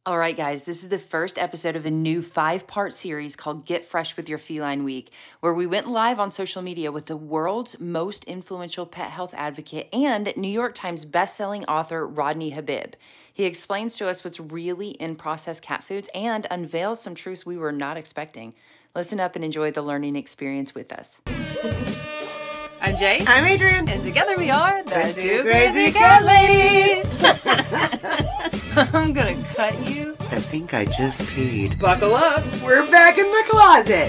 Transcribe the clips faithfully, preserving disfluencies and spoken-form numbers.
All right, guys, this is the first episode of a new five-part series called Get Fresh with Your Feline Week, where we went live on social media with the world's most influential pet health advocate and New York Times bestselling author Rodney Habib. He explains to us what's really in processed cat foods and unveils some truths we were not expecting. Listen up and enjoy the learning experience with us. I'm Jay. I'm Adrian. And together we are the, the two Crazy Crazy Cat Cat Ladies. I'm gonna cut you. I think I just peed. Buckle up. We're back in the closet.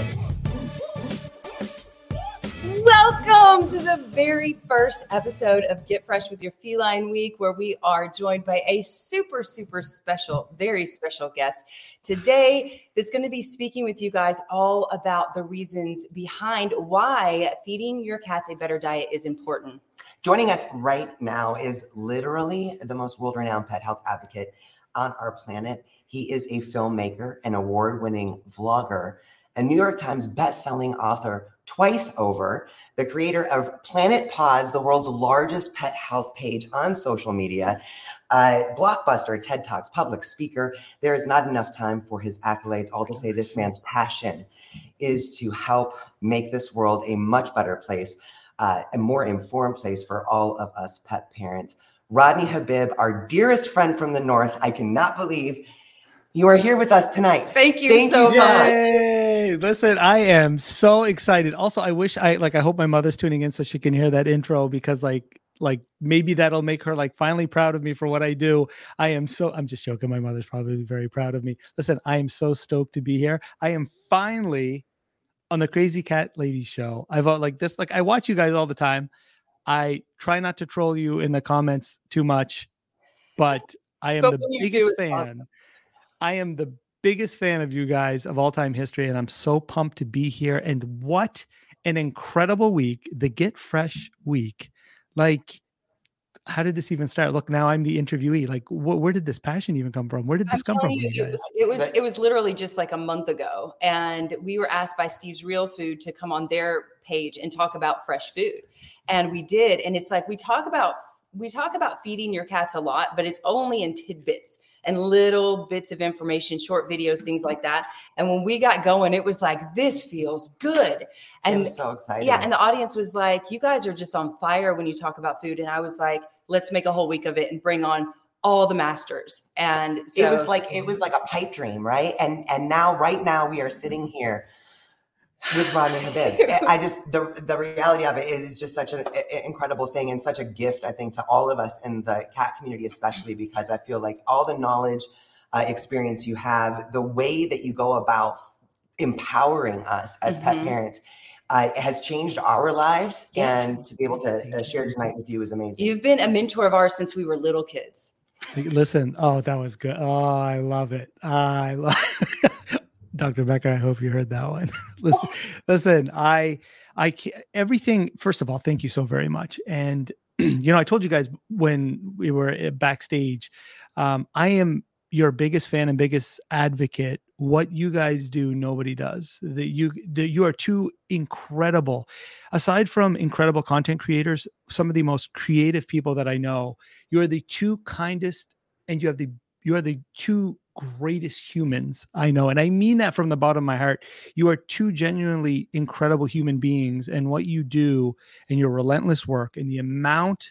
Welcome to the very first episode of Get Fresh with Your Feline Week, where we are joined by a super, super special, very special guest today that's going to be speaking with you guys all about the reasons behind why feeding your cats a better diet is important. Joining us right now is literally the most world-renowned pet health advocate on our planet. He is a filmmaker, an award-winning vlogger, a New York Times best-selling author twice over, the creator of Planet Paws, the world's largest pet health page on social media, uh, Blockbuster, TED Talks, public speaker. There is not enough time for his accolades. All to say this man's passion is to help make this world a much better place, uh, a more informed place for all of us pet parents. Rodney Habib, our dearest friend from the North. I cannot believe you are here with us tonight. Thank you Thank so you so much. Yay! Listen, I am so excited. Also, I wish I like I hope my mother's tuning in so she can hear that intro, because like like maybe that'll make her like finally proud of me for what I do. I am so I'm just joking. My mother's probably very proud of me. Listen, I am so stoked to be here. I am finally on the Crazy Cat Ladies show. I've uh, like this, like I watch you guys all the time. I try not to troll you in the comments too much, but I am But the when you biggest do, it's fan. awesome. I am the biggest fan of you guys of all time history, and I'm so pumped to be here. And what an incredible week, the Get Fresh week. Like, how did this even start? Look, now I'm the interviewee. Like, wh- where did this passion even come from? Where did this I'm come from? telling you, You it guys? was, it was it was literally just like a month ago, and we were asked by Steve's Real Food to come on their page and talk about fresh food, and we did. And it's like we talk about we talk about feeding your cats a lot, but it's only in tidbits and little bits of information, short videos, things like that. And when we got going, it was like, this feels good. And I'm so excited. yeah, and the audience was like, you guys are just on fire when you talk about food. And I was like, let's make a whole week of it and bring on all the masters. And so it was like it was like a pipe dream, right? And and now, right now, we are sitting here with Rodney Habib. I just the the reality of it is just such an incredible thing and such a gift, I think, to all of us in the cat community, especially because I feel like all the knowledge, uh, experience you have, the way that you go about empowering us as Mm-hmm. pet parents, uh, has changed our lives. Yes. And to be able to uh, share tonight with you is amazing. you've been a mentor of ours since we were little kids. Listen, oh, that was good. Oh, I love it. I love Doctor Becker. I hope you heard that one. listen, listen, I, I, ca- everything. First of all, thank you so very much. And you know, I told you guys when we were at backstage, um, I am your biggest fan and biggest advocate. What you guys do, nobody does. That you, that you are two incredible. Aside from incredible content creators, some of the most creative people that I know. You are the two kindest, and you have the you are the two greatest humans I know. And I mean that from the bottom of my heart. You are two genuinely incredible human beings, and what you do and your relentless work and the amount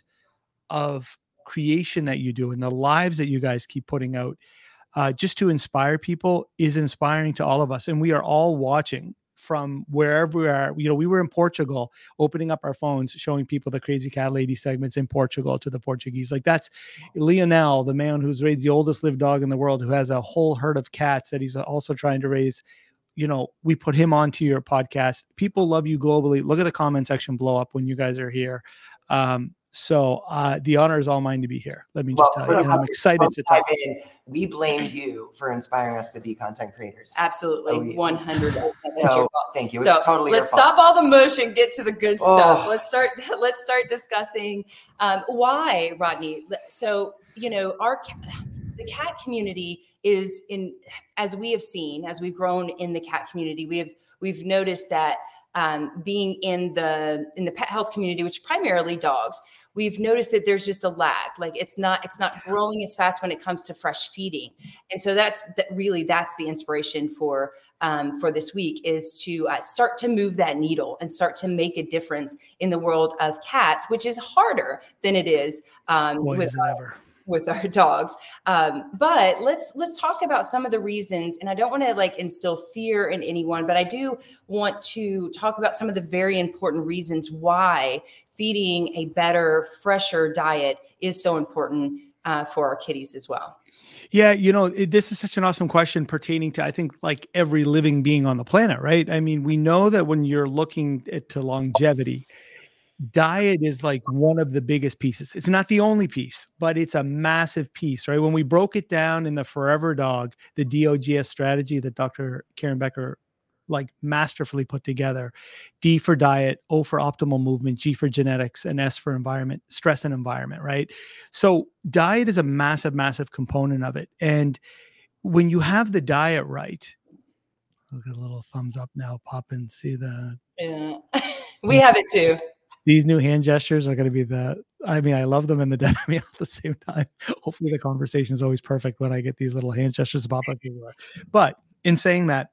of creation that you do and the lives that you guys keep putting out, uh, just to inspire people is inspiring to all of us. And we are all watching from wherever we are. You know, we were in Portugal, opening up our phones, showing people the Crazy Cat Lady segments in Portugal to the Portuguese. Like, that's Lionel, the man who's raised the oldest lived dog in the world, who has a whole herd of cats that he's also trying to raise. You know, we put him onto your podcast. People love you globally. Look at the comment section blow up when you guys are here. Um, so uh, the honor is all mine to be here. Let me just Well, tell you, and I'm excited to talk. in, we blame you for inspiring us to be content creators. Absolutely. Oh, yeah. one hundred percent. That's So your fault. thank you. So It's totally let's your fault. stop all the mush and get to the good stuff. Oh. Let's start. Let's start discussing um, why, Rodney. So you know, our ca- the cat community is in, as we have seen, as we've grown in the cat community, we have we've noticed that um, being in the in the pet health community, which primarily dogs, we've noticed that there's just a lag. Like it's not it's not growing as fast when it comes to fresh feeding. And so that's that really that's the inspiration for um, for this week, is to uh, start to move that needle and start to make a difference in the world of cats, which is harder than it is um, Boy, with is it our, ever. with our dogs. Um, but let's let's talk about some of the reasons. And I don't want to like instill fear in anyone, but I do want to talk about some of the very important reasons why feeding a better, fresher diet is so important uh, for our kitties as well. Yeah, you know, it, this is such an awesome question pertaining to, I think, like every living being on the planet, right? I mean, we know that when you're looking at to longevity, diet is like one of the biggest pieces. It's not the only piece, but it's a massive piece, right? When we broke it down in the Forever Dog, the D O G S strategy that Doctor Karen Becker like masterfully put together, D for diet, O for optimal movement, G for genetics, and S for environment, stress and environment, right? So diet is a massive, massive component of it. And when you have the diet right, look at a little thumbs up now, pop and see the... Yeah. We have it too. These new hand gestures are going to be the, I mean, I love them and the death of me at the same time. Hopefully the conversation is always perfect when I get these little hand gestures to pop up everywhere. But in saying that,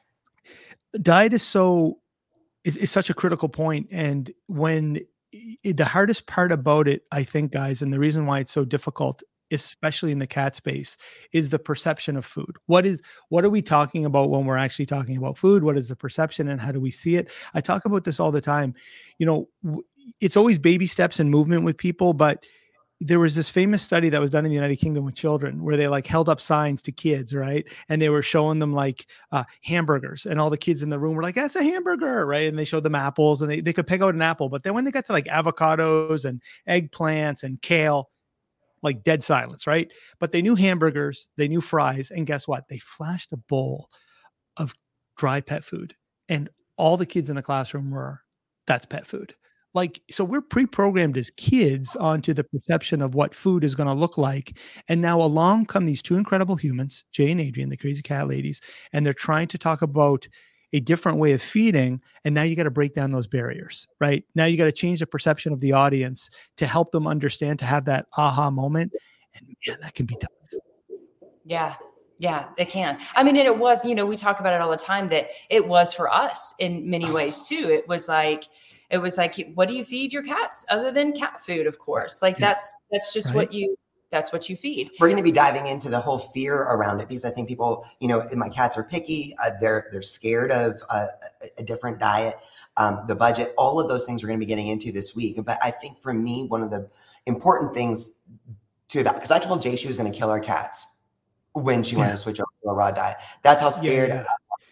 diet is so, is, is such a critical point. And when it, the hardest part about it, I think, guys, and the reason why it's so difficult, especially in the cat space, is the perception of food. What is, what are we talking about when we're actually talking about food? What is the perception and how do we see it? I talk about this all the time. You know, w- it's always baby steps and movement with people, but there was this famous study that was done in the United Kingdom with children where they like held up signs to kids, right? And they were showing them like uh, hamburgers, and all the kids in the room were like, that's a hamburger, right? And they showed them apples, and they, they could pick out an apple. But then when they got to like avocados and eggplants and kale, like dead silence, right? But they knew hamburgers, they knew fries, and guess what? They flashed a bowl of dry pet food, and all the kids in the classroom were, that's pet food. Like, so we're pre-programmed as kids onto the perception of what food is going to look like. And now along come these two incredible humans, Jay and Adrian, the crazy cat ladies, and they're trying to talk about a different way of feeding. And now you got to break down those barriers, right? Now you got to change the perception of the audience to help them understand, to have that aha moment. And man, that can be tough. Yeah. Yeah, it can. I mean, and it was, you know, we talk about it all the time that it was for us in many ways too. It was like, it was like, what do you feed your cats other than cat food? Of course, like that's, that's just right. what you, that's what you feed. We're going to be diving into the whole fear around it, because I think people, you know, my cats are picky. Uh, they're, they're scared of uh, a different diet, um, the budget, all of those things we're going to be getting into this week. But I think for me, one of the important things to that, because I told Jay she was going to kill our cats when she yeah. wanted to switch over to a raw diet. That's how scared yeah, yeah.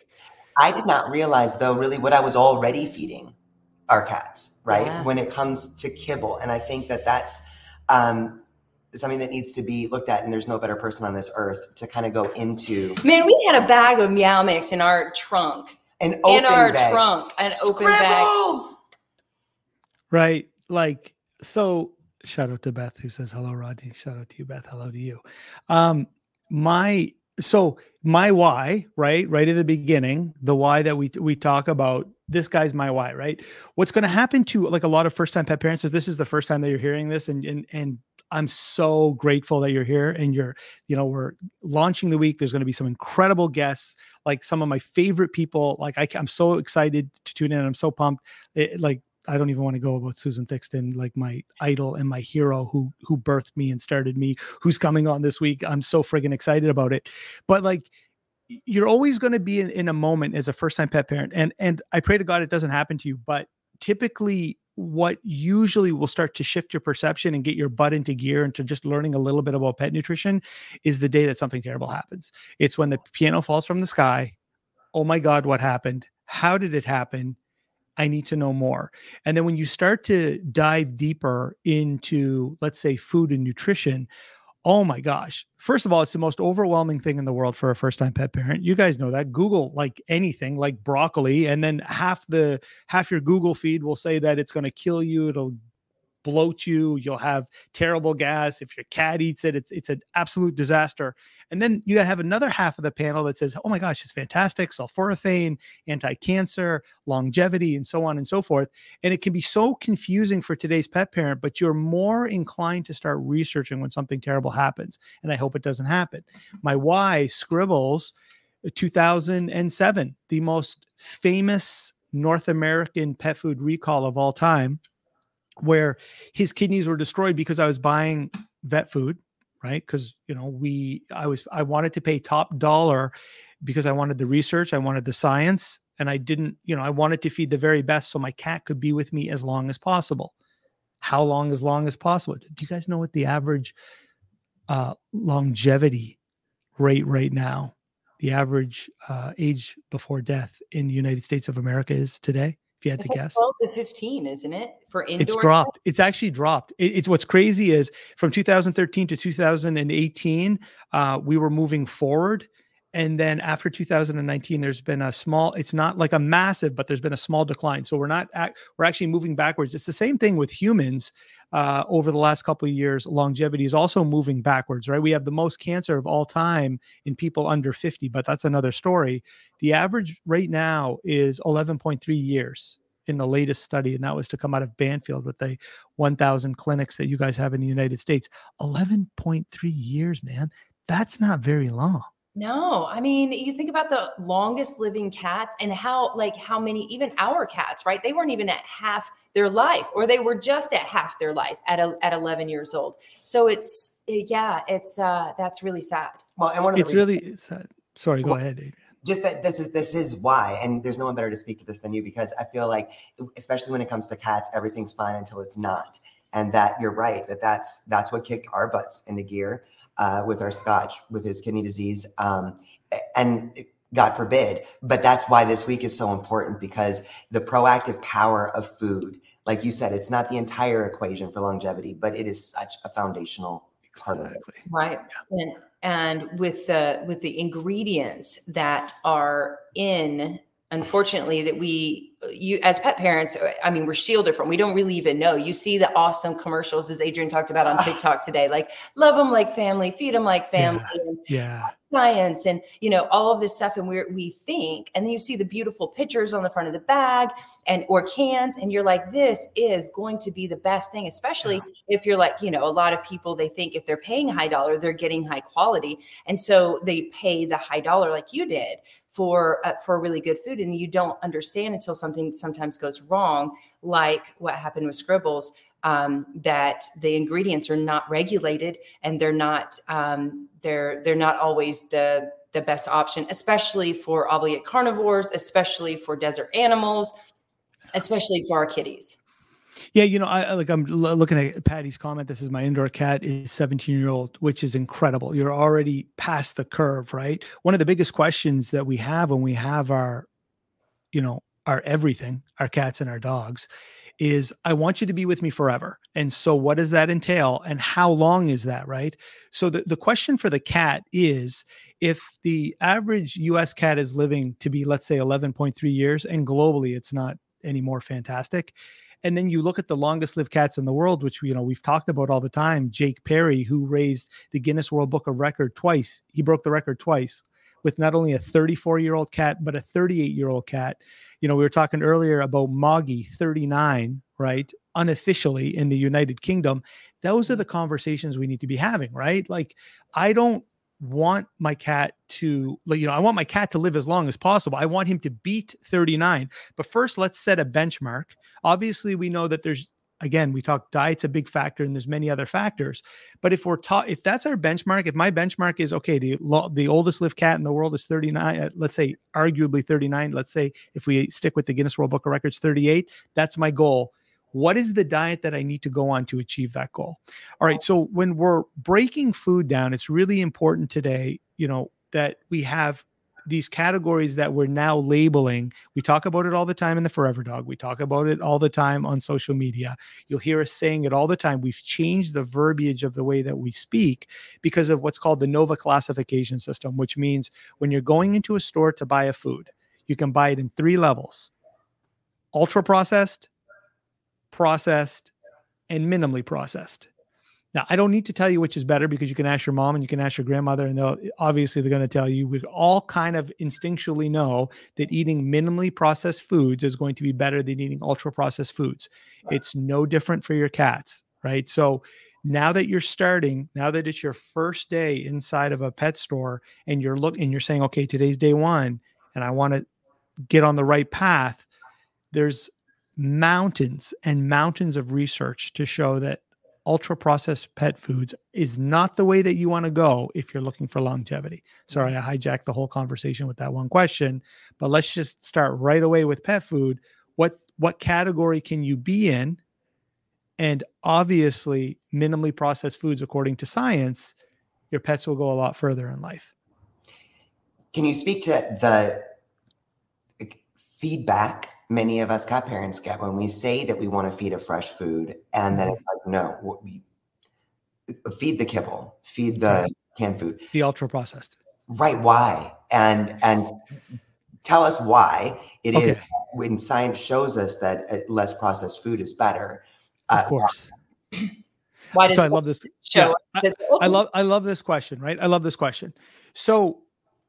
I did not realize, though, really what I was already feeding our cats, right? Yeah. When it comes to kibble. And I think that that's um, something that needs to be looked at. And there's no better person on this earth to kind of go into. Man, we had a bag of Meow Mix in our trunk. An open In our bag. trunk. An open Scribbles! bag. Right. Like, so shout out to Beth who says, hello, Rodney. Shout out to you, Beth. Hello to you. Um, my, so my why, right? Right at the beginning, the why that we, we talk about, this guy's my why, right? What's going to happen to like a lot of first-time pet parents, if this is the first time that you're hearing this, and, and, and I'm so grateful that you're here and you're, you know, we're launching the week. There's going to be some incredible guests, like some of my favorite people. Like I, I'm so excited to tune in. I'm so pumped. It, like, I don't even want to go about Susan Thixton, like my idol and my hero who, who birthed me and started me, who's coming on this week. I'm so friggin' excited about it. But like, you're always going to be in, in a moment as a first-time pet parent. And, and I pray to God it doesn't happen to you, but typically what usually will start to shift your perception and get your butt into gear into just learning a little bit about pet nutrition is the day that something terrible happens. It's when the piano falls from the sky. Oh my God, what happened? How did it happen? I need to know more. And then when you start to dive deeper into, let's say, food and nutrition, oh my gosh. First of all, it's the most overwhelming thing in the world for a first-time pet parent. You guys know that. Google like anything like broccoli, and then half the half your Google feed will say that it's going to kill you. It'll bloat you. You'll have terrible gas. If your cat eats it, it's, it's an absolute disaster. And then you have another half of the panel that says, oh my gosh, it's fantastic. Sulforaphane, anti-cancer, longevity, and so on and so forth. And it can be so confusing for today's pet parent, but you're more inclined to start researching when something terrible happens. And I hope it doesn't happen. My Y, Scribbles, two thousand seven, the most famous North American pet food recall of all time, where his kidneys were destroyed because I was buying vet food, right? Because, you know, we, I was, I wanted to pay top dollar because I wanted the research, I wanted the science, and I didn't, you know, I wanted to feed the very best so my cat could be with me as long as possible. How long? As long as possible. Do you guys know what the average uh, longevity rate right now, the average uh, age before death in the United States of America is today? If you had It's to like guess, twelve to fifteen, isn't it? For indoor. it's dropped. It's actually dropped. It, it's what's crazy is from two thousand thirteen to two thousand eighteen, uh, we were moving forward. And then after two thousand nineteen, there's been a small, it's not like a massive, but there's been a small decline. So we're not, act, we're actually moving backwards. It's the same thing with humans uh, over the last couple of years. Longevity is also moving backwards, right? We have the most cancer of all time in people under fifty, but that's another story. The average right now is eleven point three years in the latest study. And that was to come out of Banfield with the one thousand clinics that you guys have in the United States. eleven point three years, man. That's not very long. No, I mean, you think about the longest living cats and how, like, how many, even our cats, right? They weren't even at half their life, or they were just at half their life at a, at eleven years old. So it's, yeah, it's, uh, that's really sad. Well, and one of the It's really, it's, uh, sorry, go well, ahead, Adrian. Just that this is this is why, and there's no one better to speak to this than you, because I feel like, especially when it comes to cats, everything's fine until it's not. And that you're right, that that's that's what kicked our butts into gear uh, with our Scotch, with his kidney disease, um, and God forbid. But that's why this week is so important, because the proactive power of food, like you said, it's not the entire equation for longevity, but it is such a foundational part Exactly. of it. Right. Yeah. And and with the with the ingredients that are in, unfortunately, that we, you as pet parents, I mean, we're shielded from, we don't really even know. You see the awesome commercials, as Adrian talked about on TikTok today, like love them like family, feed them like family. Yeah. And Yeah. science and, you know, all of this stuff. And we're, we think, and then you see the beautiful pictures on the front of the bag and, or cans. And you're like, this is going to be the best thing, especially yeah. if you're like, you know, a lot of people, they think if they're paying high dollar, they're getting high quality. And so they pay the high dollar like you did for, uh, for really good food. And you don't understand until something sometimes goes wrong, like what happened with Scribbles. Um, that the ingredients are not regulated, and they're not um, they're they're not always the the best option, especially for obligate carnivores, especially for desert animals, especially for our kitties. Yeah, you know, I like I'm l- looking at Patty's comment. This is my indoor cat, is seventeen year old, which is incredible. You're already past the curve, right? One of the biggest questions that we have when we have our, you know, our everything, our cats and our dogs, is I want you to be with me forever. And so what does that entail? And how long is that, right? So the, the question for the cat is, if the average U S cat is living to be, let's say, eleven point three years, and globally it's not any more fantastic. And then you look at the longest lived cats in the world, which, you know, we've talked about all the time, Jake Perry, who raised the Guinness World Book of Record twice. He broke the record twice with not only a thirty-four year old cat, but a thirty-eight year old cat. You know, we were talking earlier about Moggy, thirty-nine, right? Unofficially in the United Kingdom. Those are the conversations we need to be having, right? Like, I don't want my cat to, like, you know, I want my cat to live as long as possible. I want him to beat thirty-nine. But first, let's set a benchmark. Obviously, we know that there's, again, we talk diet's a big factor, and there's many other factors. But if we're taught, if that's our benchmark, if my benchmark is, okay, the the oldest lived cat in the world is thirty-nine, uh, let's say arguably thirty-nine, let's say if we stick with the Guinness World Book of Records, thirty-eight, that's my goal. What is the diet that I need to go on to achieve that goal? All right. So when we're breaking food down, it's really important today, you know, that we have these categories that we're now labeling. We talk about it all the time in the Forever Dog. We talk about it all the time on social media. You'll hear us saying it all the time. We've changed the verbiage of the way that we speak because of what's called the NOVA classification system, which means when you're going into a store to buy a food, you can buy it in three levels: ultra processed, processed, and minimally processed. Now, I don't need to tell you which is better because you can ask your mom and you can ask your grandmother, and they'll obviously they're going to tell you. We all kind of instinctually know that eating minimally processed foods is going to be better than eating ultra processed foods. Right. It's no different for your cats, right? So now that you're starting, now that it's your first day inside of a pet store, and you're looking and you're saying, okay, today's day one, and I want to get on the right path. There's mountains and mountains of research to show that ultra processed pet foods is not the way that you want to go if you're looking for longevity. Sorry, I hijacked the whole conversation with that one question, but let's just start right away with pet food. What, what category can you be in? And obviously, minimally processed foods, according to science, your pets will go a lot further in life. Can you speak to the feedback many of us cat parents get when we say that we want to feed a fresh food, and then it's like, no, we feed the kibble, feed the right. canned food, the ultra processed. Right? Why? And and tell us why it okay. is when science shows us that less processed food is better. Of uh, course. Why does so I love this. Show yeah, I, I love I love this question. Right? I love this question. So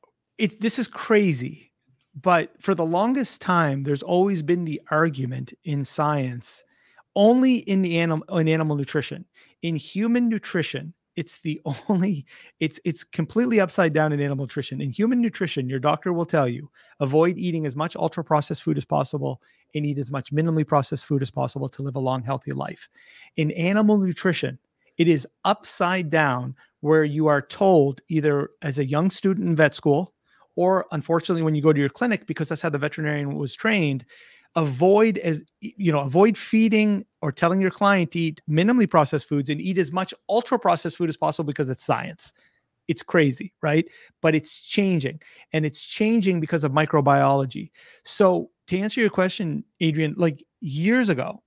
it this is crazy. But for the longest time, there's always been the argument in science, only in the animal in animal nutrition. In human nutrition, it's the only, it's it's completely upside down in animal nutrition. In human nutrition, your doctor will tell you, avoid eating as much ultra-processed food as possible and eat as much minimally processed food as possible to live a long, healthy life. In animal nutrition, it is upside down, where you are told, either as a young student in vet school, or unfortunately, when you go to your clinic, because that's how the veterinarian was trained, avoid as you know, avoid feeding or telling your client to eat minimally processed foods and eat as much ultra processed food as possible, because it's science. It's crazy, right? But it's changing, and it's changing because of microbiology. So to answer your question, Adrienne, like years ago,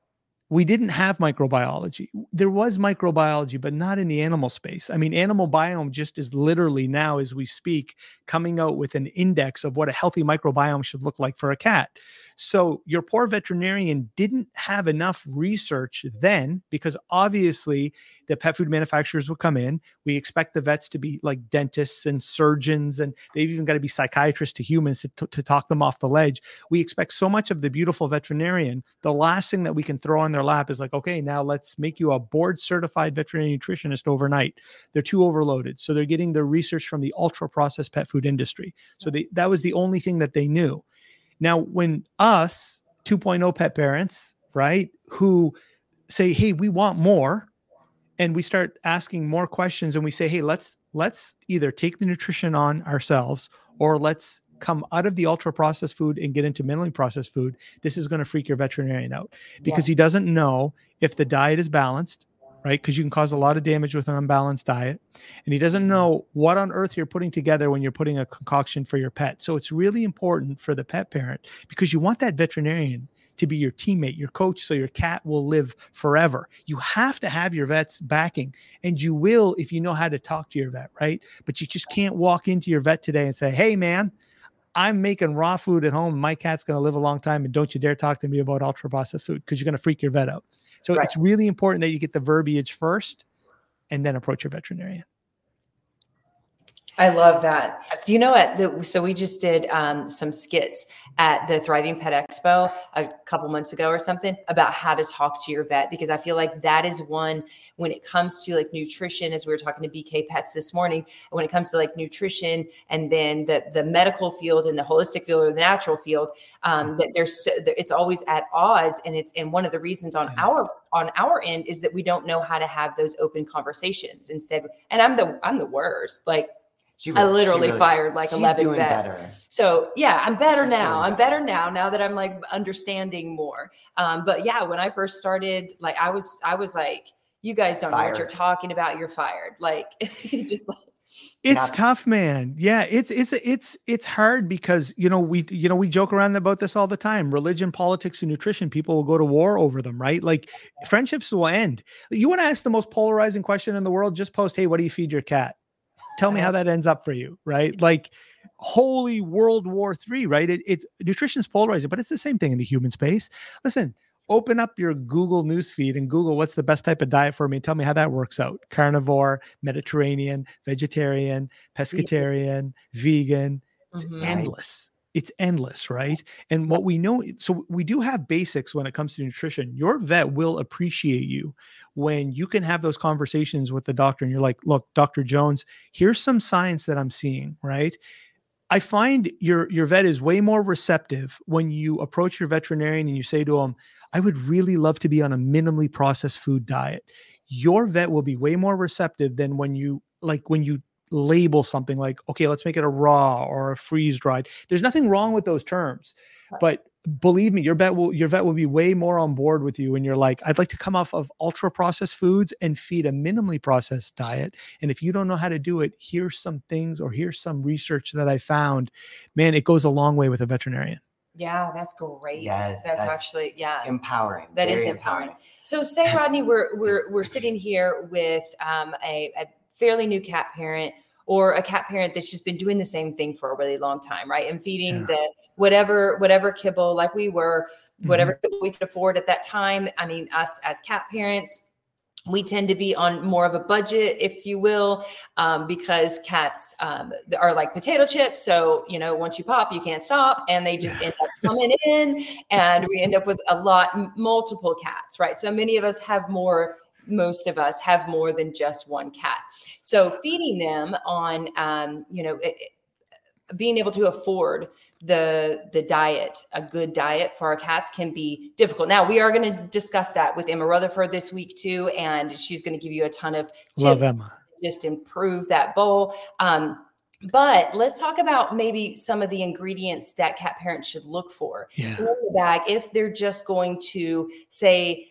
we didn't have microbiology. There was microbiology, but not in the animal space. I mean, Animal Biome just is literally now, as we speak, coming out with an index of what a healthy microbiome should look like for a cat. So your poor veterinarian didn't have enough research then, because obviously the pet food manufacturers will come in. We expect the vets to be like dentists and surgeons, and they've even got to be psychiatrists to humans to, to talk them off the ledge. We expect so much of the beautiful veterinarian. The last thing that we can throw on their lap is like, okay, now let's make you a board certified veterinary nutritionist overnight. They're too overloaded. So they're getting their research from the ultra processed pet food industry. So they, that was the only thing that they knew. Now, when us two point oh pet parents, right, who say, hey, we want more, and we start asking more questions, and we say, hey, let's let's either take the nutrition on ourselves, or let's come out of the ultra processed food and get into minimally processed food, this is going to freak your veterinarian out, because yeah. he doesn't know if the diet is balanced, right? Because you can cause a lot of damage with an unbalanced diet. And he doesn't know what on earth you're putting together when you're putting a concoction for your pet. So it's really important for the pet parent, because you want that veterinarian to be your teammate, your coach, so your cat will live forever. You have to have your vet's backing, and you will if you know how to talk to your vet, right? But you just can't walk into your vet today and say, hey, man, I'm making raw food at home. My cat's going to live a long time, and don't you dare talk to me about ultra processed food, because you're going to freak your vet out. So right. It's really important that you get the verbiage first and then approach your veterinarian. I love that. Do you know what? The, so we just did um, some skits at the Thriving Pet Expo a couple months ago or something about how to talk to your vet, because I feel like that is one, when it comes to like nutrition, as we were talking to B K Pets this morning, when it comes to like nutrition and then the, the medical field and the holistic field or the natural field, um, that there's, so, it's always at odds. And it's, and one of the reasons on our, on our end is that we don't know how to have those open conversations instead. And I'm the, I'm the worst. Like, She, I literally really, fired like eleven vets. Better. So yeah, I'm better she's now. I'm better. better now, now that I'm like understanding more. Um, but yeah, when I first started, like I was, I was like, you guys don't fired. know what you're talking about. You're fired. Like just like. It's not- tough, man. Yeah. It's, it's, it's, it's hard because, you know, we, you know, we joke around about this all the time. Religion, politics, and nutrition, people will go to war over them, right? Like friendships will end. You want to ask the most polarizing question in the world, just post, hey, what do you feed your cat? Tell me how that ends up for you, right? Like holy World War Three, right? It, it's nutrition's polarizing, but it's the same thing in the human space. Listen, open up your Google newsfeed and Google what's the best type of diet for me. Tell me how that works out. Carnivore, Mediterranean, vegetarian, pescatarian, vegan. It's Mhm. endless. It's endless, right? And what we know, so we do have basics when it comes to nutrition. Your vet will appreciate you when you can have those conversations with the doctor and you're like, look, Doctor Jones, here's some science that I'm seeing, right? I find your your vet is way more receptive when you approach your veterinarian and you say to him, I would really love to be on a minimally processed food diet. Your vet will be way more receptive than when you like when you label something like, okay, let's make it a raw or a freeze dried. There's nothing wrong with those terms, but believe me, your vet will your vet will be way more on board with you when you're like, I'd like to come off of ultra processed foods and feed a minimally processed diet. And if you don't know how to do it, here's some things or here's some research that I found. Man, it goes a long way with a veterinarian. Yeah, that's great. Yes, that's, that's actually, yeah. Empowering. That is very empowering. So say, Rodney, we're we're we're sitting here with um, a, a fairly new cat parent or a cat parent that's just been doing the same thing for a really long time, right? And feeding Yeah. the whatever whatever kibble, like we were, whatever Mhm. kibble we could afford at that time. I mean, us as cat parents, we tend to be on more of a budget, if you will, um, because cats um, are like potato chips. So, you know, once you pop, you can't stop, and they just end up coming in, and we end up with a lot, m- multiple cats, right? So many of us have more, most of us have more than just one cat. So feeding them on, um, you know, it, it- being able to afford the the diet, a good diet for our cats can be difficult. Now, we are going to discuss that with Emma Rutherford this week too, and she's going to give you a ton of Love tips Emma. to just improve that bowl. Um, but let's talk about maybe some of the ingredients that cat parents should look for Yeah. in the bag if they're just going to say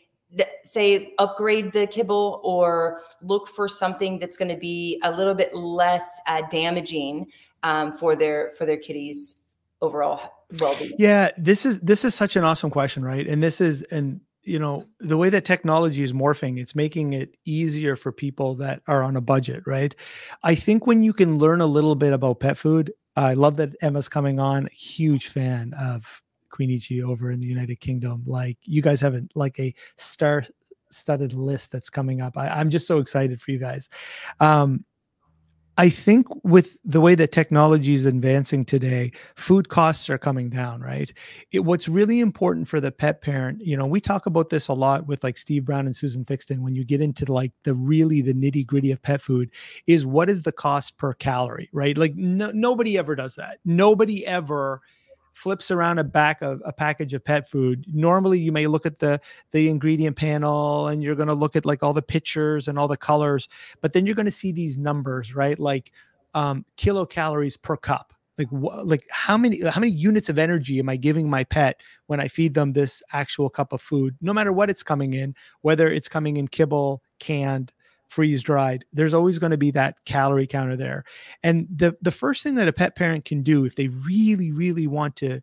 say upgrade the kibble or look for something that's going to be a little bit less uh, damaging um, for their for their kitties' overall well-being. Yeah, this is this is such an awesome question, right? And this is and you know, the way that technology is morphing, it's making it easier for people that are on a budget, right? I think when you can learn a little bit about pet food, I love that Emma's coming on. Huge fan of Queen Ichi over in the United Kingdom. Like you guys have a, like a star-studded list that's coming up. I, I'm just so excited for you guys. Um, I think with the way that technology is advancing today, food costs are coming down, right? It, what's really important for the pet parent, you know, we talk about this a lot with like Steve Brown and Susan Thixton, when you get into like the really the nitty gritty of pet food, is what is the cost per calorie, right? Like no, nobody ever does that. Nobody ever flips around a back of a package of pet food. Normally you may look at the the ingredient panel and you're going to look at like all the pictures and all the colors, but then you're going to see these numbers, right? Like um, kilocalories per cup. Like wh- like how many how many units of energy am I giving my pet when I feed them this actual cup of food? No matter what it's coming in, whether it's coming in kibble, canned, freeze dried, there's always going to be that calorie counter there. And the the first thing that a pet parent can do if they really, really want to,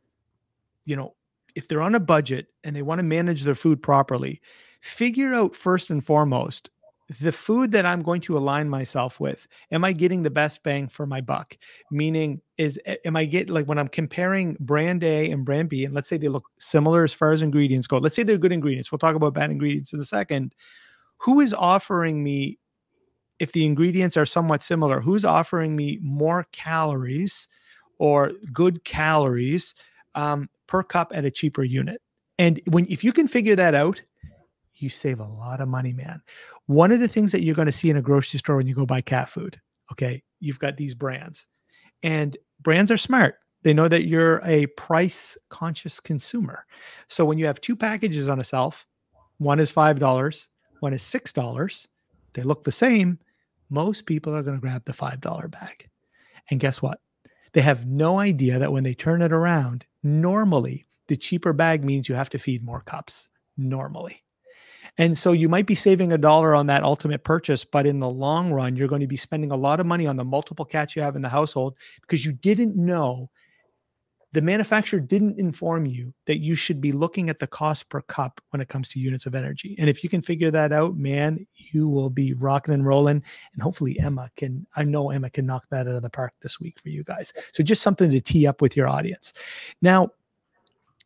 you know, if they're on a budget and they want to manage their food properly, figure out first and foremost, the food that I'm going to align myself with, am I getting the best bang for my buck? Meaning is, am I getting, like when I'm comparing brand A and brand B, and let's say they look similar as far as ingredients go, let's say they're good ingredients. We'll talk about bad ingredients in a second. Who is offering me, if the ingredients are somewhat similar, who's offering me more calories or good calories um, per cup at a cheaper unit? And when, if you can figure that out, you save a lot of money, man. One of the things that you're going to see in a grocery store when you go buy cat food, okay, you've got these brands, and brands are smart. They know that you're a price conscious consumer. So when you have two packages on a shelf, one is five dollars, one is six dollars, they look the same. Most people are going to grab the five dollar bag. And guess what? They have no idea that when they turn it around, normally the cheaper bag means you have to feed more cups normally. And so you might be saving a dollar on that ultimate purchase, but in the long run, you're going to be spending a lot of money on the multiple cats you have in the household because you didn't know, the manufacturer didn't inform you that you should be looking at the cost per cup when it comes to units of energy. And if you can figure that out, man, you will be rocking and rolling. And hopefully Emma can, I know Emma can knock that out of the park this week for you guys. So just something to tee up with your audience. Now,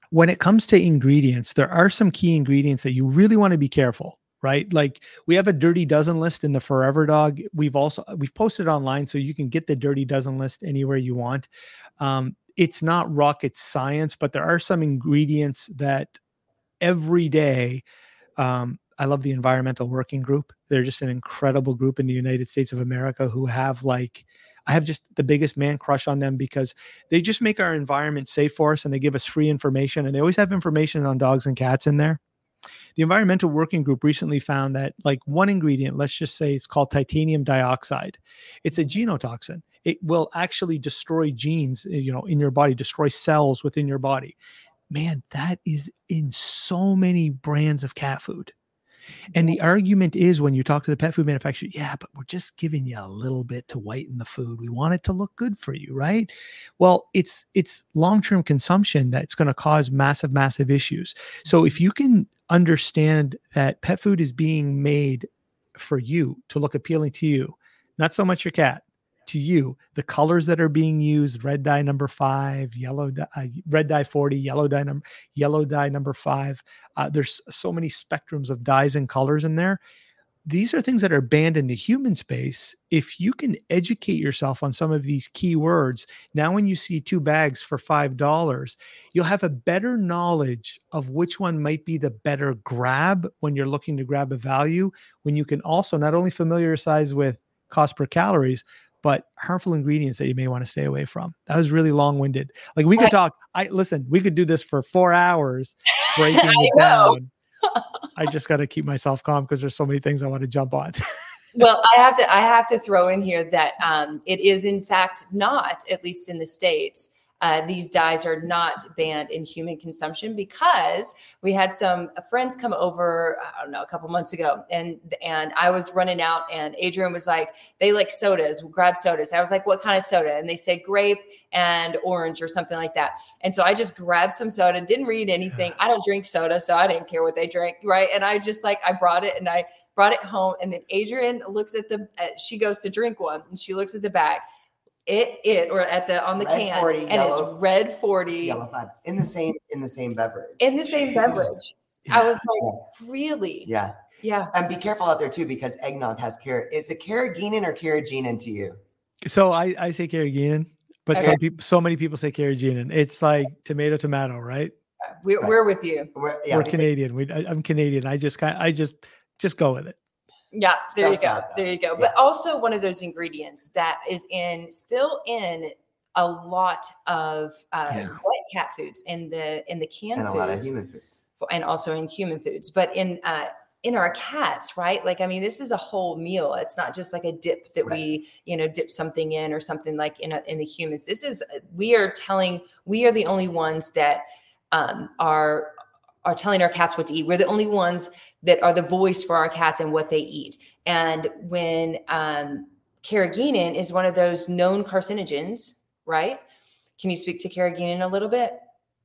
when it comes to ingredients, there are some key ingredients that you really want to be careful, right? Like we have a dirty dozen list in the Forever Dog. We've also, we've posted online so you can get the dirty dozen list anywhere you want. Um, it's not rocket science, but there are some ingredients that every day, um, I love the Environmental Working Group. They're just an incredible group in the United States of America who have like, I have just the biggest man crush on them because they just make our environment safe for us and they give us free information, and they always have information on dogs and cats in there. The Environmental Working Group recently found that like one ingredient, let's just say it's called titanium dioxide. It's a genotoxin. It will actually destroy genes, you know, in your body, destroy cells within your body. Man, that is in so many brands of cat food. And the argument is when you talk to the pet food manufacturer, yeah, but we're just giving you a little bit to whiten the food. We want it to look good for you, right? Well, it's it's long-term consumption that's going to cause massive, massive issues. So if you can understand that pet food is being made for you to look appealing to you, not so much your cat, to you, the colors that are being used, red dye number five, yellow dye, uh, red dye forty, yellow dye number, yellow dye number five. Uh, there's so many spectrums of dyes and colors in there. These are things that are banned in the human space. If you can educate yourself on some of these keywords, now when you see two bags for five dollars, you'll have a better knowledge of which one might be the better grab when you're looking to grab a value, when you can also not only familiarize with cost per calories, but harmful ingredients that you may want to stay away from. That was really long-winded. Like we could talk, I listen, we could do this for four hours breaking it down. I just got to keep myself calm because there's so many things I want to jump on. Well, I have to, I have to throw in here that um, it is in fact not, at least in the States, Uh, these dyes are not banned in human consumption because we had some friends come over, I don't know, a couple months ago, and and I was running out, and Adrian was like, they like sodas, we'll grab sodas. I was like, what kind of soda? And they said grape and orange or something like that. And so I just grabbed some soda, didn't read anything. I don't drink soda, so I didn't care what they drank, right? And I just like, I brought it and I brought it home, and then Adrian looks at the, uh, she goes to drink one, and she looks at the bag. It it or at the on the red can forty, and yellow, it's red forty yellow five in the same in the same beverage in the same beverage. Yeah. I was like, really? Yeah, yeah. And be careful out there too, because eggnog has car. Is it carrageenan or carrageenan to you? So I I say carrageenan, but okay. some people, so many people say carrageenan. It's like tomato tomato, right? We're right. we're with you. We're, yeah, we're we Canadian. Say- we I, I'm Canadian. I just kind I just just go with it. Yeah, there so you go. There you go. Yeah. But also one of those ingredients that is in still in a lot of uh, yeah. wet cat foods in the in the canned and a foods, lot of human foods, and also in human foods. But in uh, in our cats, right? Like, I mean, this is a whole meal. It's not just like a dip that right. we, you know, dip something in or something like in a, in the humans. This is we are telling we are the only ones that um, are. are telling our cats what to eat. We're the only ones that are the voice for our cats and what they eat. And when um, carrageenan is one of those known carcinogens, right? Can you speak to carrageenan a little bit?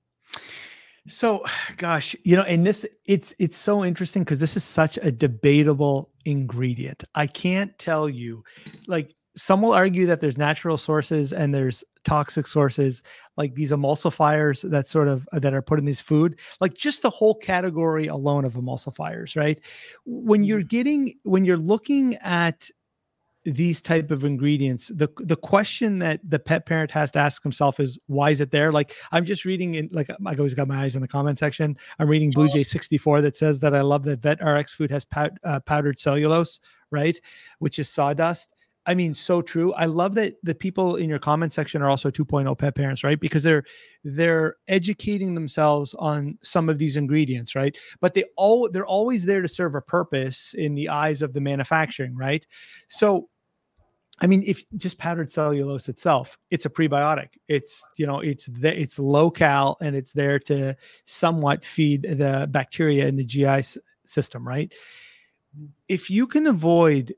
So, gosh, you know, and this, it's, it's so interesting because this is such a debatable ingredient. I can't tell you, like, some will argue that there's natural sources and there's toxic sources, like these emulsifiers that sort of that are put in this food, like just the whole category alone of emulsifiers, right? When you're getting, when you're looking at these type of ingredients, the the question that the pet parent has to ask himself is, why is it there? Like I'm just reading in, like I always got my eyes in the comment section. I'm reading Blue Jay sixty-four that says that I love that VetRx food has pow- uh, powdered cellulose, right? Which is sawdust. I mean, so true. I love that the people in your comment section are also two point oh pet parents, right? Because they're they're educating themselves on some of these ingredients, right? But they all they're always there to serve a purpose in the eyes of the manufacturing, right? So, I mean, if just powdered cellulose itself, it's a prebiotic. It's, you know, it's the, it's low cal and it's there to somewhat feed the bacteria in the G I s- system, right? If you can avoid.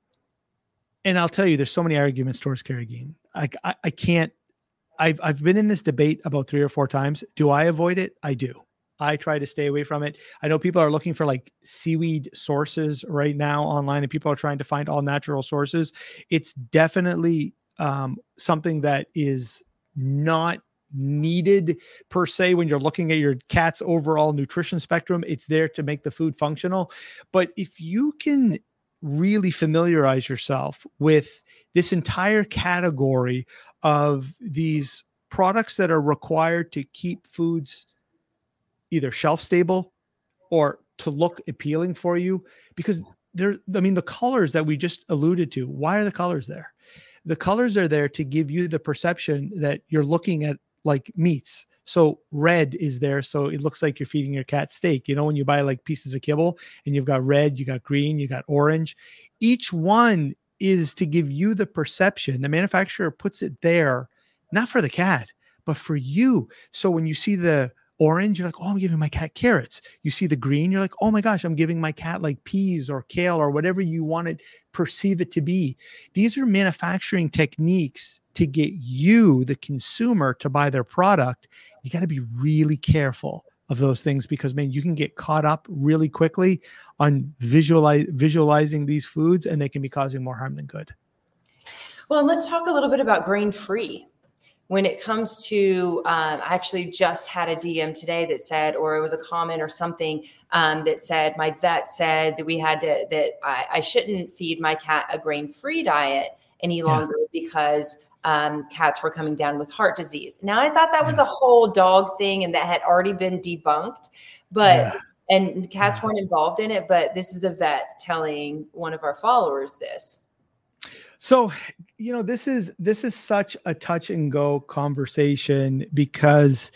And I'll tell you, there's so many arguments towards carrageenan. I, I, I can't, I've, I've been in this debate about three or four times. Do I avoid it? I do. I try to stay away from it. I know people are looking for like seaweed sources right now online, and people are trying to find all natural sources. It's definitely um, something that is not needed per se when you're looking at your cat's overall nutrition spectrum. It's there to make the food functional. But if you can really familiarize yourself with this entire category of these products that are required to keep foods either shelf stable or to look appealing for you, because there, I mean, the colors that we just alluded to, why are the colors there? The colors are there to give you the perception that you're looking at like meats. So red is there, so it looks like you're feeding your cat steak. You know, when you buy like pieces of kibble and you've got red, you got green, you got orange. Each one is to give you the perception. The manufacturer puts it there, not for the cat, but for you. So when you see the orange, you're like, oh, I'm giving my cat carrots. You see the green, you're like, oh my gosh, I'm giving my cat like peas or kale or whatever you want to perceive it to be. These are manufacturing techniques to get you, the consumer, to buy their product. You got to be really careful of those things, because man, you can get caught up really quickly on visualize, visualizing these foods, and they can be causing more harm than good. Well, let's talk a little bit about grain-free. When it comes to, um, I actually just had a D M today that said, or it was a comment or something um, that said, my vet said that we had to, that I, I shouldn't feed my cat a grain-free diet any longer yeah. because um, cats were coming down with heart disease. Now, I thought that was a whole dog thing and that had already been debunked, but, yeah. and cats yeah. weren't involved in it, but this is a vet telling one of our followers this. So, you know, this is, this is such a touch and go conversation, because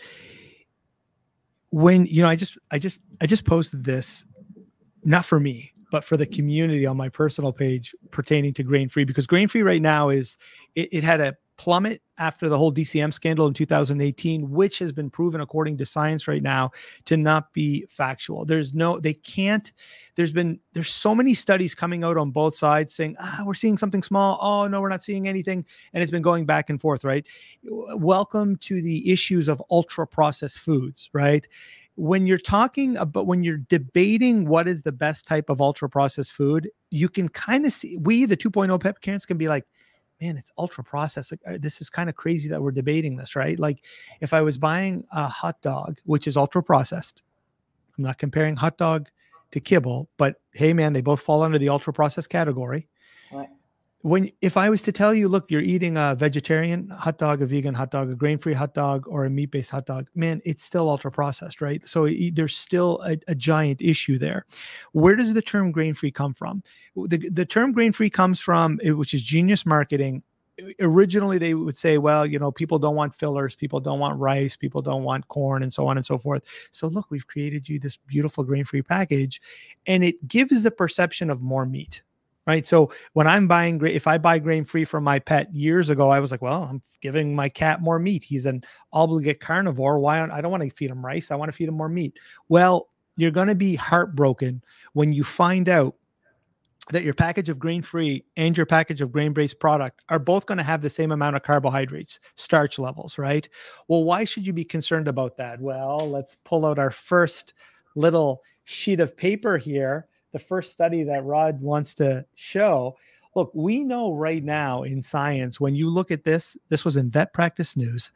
when, you know, I just, I just, I just posted this, not for me, but for the community on my personal page pertaining to grain-free, because grain-free right now is, it, it had a plummet after the whole D C M scandal in two thousand eighteen, which has been proven according to science right now to not be factual. There's no, they can't, there's been, there's so many studies coming out on both sides saying, ah, we're seeing something small. Oh no, we're not seeing anything. And it's been going back and forth, right? Welcome to the issues of ultra processed foods, right? When you're talking about, when you're debating what is the best type of ultra processed food, you can kind of see, we, the two point oh pet parents, can be like, man, it's ultra processed. Like, this is kind of crazy that we're debating this, right? Like if I was buying a hot dog, which is ultra processed, I'm not comparing hot dog to kibble, but hey man, they both fall under the ultra processed category. Right. When, if I was to tell you, look, you're eating a vegetarian hot dog, a vegan hot dog, a grain-free hot dog, or a meat-based hot dog, man, it's still ultra processed, right? So it, there's still a, a giant issue there. Where does the term grain-free come from? The, the term grain-free comes from, which is genius marketing. Originally, they would say, well, you know, people don't want fillers, people don't want rice, people don't want corn, and so on and so forth. So look, we've created you this beautiful grain-free package, and it gives the perception of more meat. Right. So when I'm buying, if I buy grain free from my pet years ago, I was like, well, I'm giving my cat more meat. He's an obligate carnivore. Why? I don't want to feed him rice. I want to feed him more meat. Well, you're going to be heartbroken when you find out that your package of grain free and your package of grain based product are both going to have the same amount of carbohydrates, starch levels. Right. Well, why should you be concerned about that? Well, let's pull out our first little sheet of paper here. The first study that Rod wants to show. Look, we know right now in science, when you look at this, this was in Vet Practice News.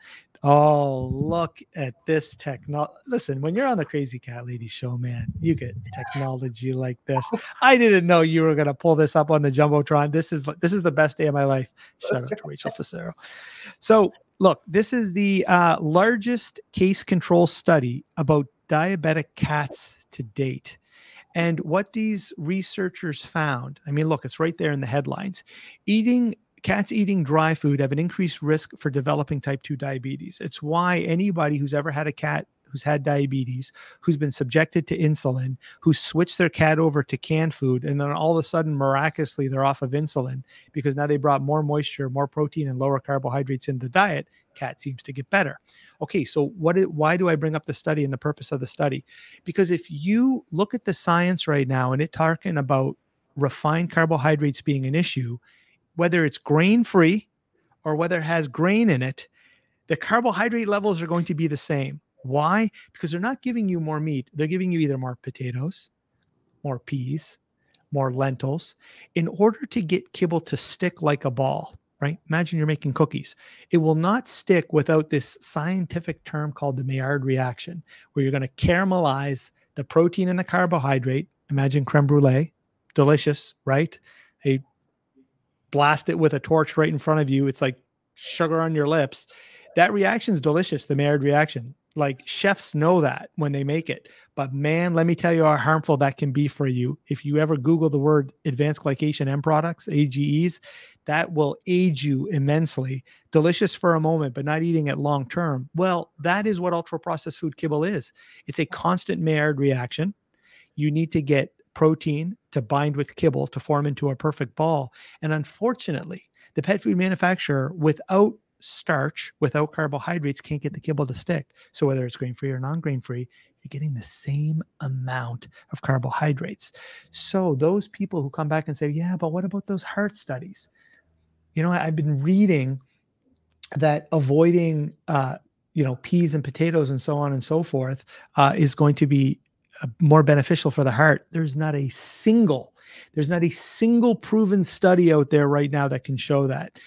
Oh, look at this technology. Listen, when you're on the Crazy Cat Lady show, man, you get technology like this. I didn't know you were going to pull this up on the Jumbotron. This is, this is the best day of my life. Shout out to Rachel Facero. So look, this is the uh, largest case control study about diabetic cats to date. And what these researchers found, I mean, look, it's right there in the headlines. Eating cats eating dry food have an increased risk for developing type two diabetes. It's why anybody who's ever had a cat who's had diabetes, who's been subjected to insulin, who switched their cat over to canned food, and then all of a sudden, miraculously, they're off of insulin because now they brought more moisture, more protein, and lower carbohydrates in the diet. Cat seems to get better. Okay, so what? Is, why do I bring up the study and the purpose of the study? Because if you look at the science right now and it talking about refined carbohydrates being an issue, whether it's grain-free or whether it has grain in it, the carbohydrate levels are going to be the same. Why? Because they're not giving you more meat. They're giving you either more potatoes, more peas, more lentils, in order to get kibble to stick like a ball. right? Imagine you're making cookies. It will not stick without this scientific term called the Maillard reaction, where you're going to caramelize the protein and the carbohydrate. Imagine creme brulee, delicious, right? They blast it with a torch right in front of you. It's like sugar on your lips. That reaction is delicious, the Maillard reaction. Like chefs know that when they make it. But man, let me tell you how harmful that can be for you. If you ever Google the word advanced glycation end products, A G Es, that will age you immensely. Delicious for a moment, but not eating it long term. Well, that is what ultra processed food kibble is. It's a constant Maillard reaction. You need to get protein to bind with kibble to form into a perfect ball. And unfortunately, the pet food manufacturer, without starch, without carbohydrates, can't get the kibble to stick. So whether it's grain-free or non-grain-free, you're getting the same amount of carbohydrates. So those people who come back and say, yeah, but what about those heart studies? You know, I've been reading that avoiding, uh, you know, peas and potatoes and so on and so forth uh, is going to be uh, more beneficial for the heart. There's not a single, there's not a single proven study out there right now that can show that.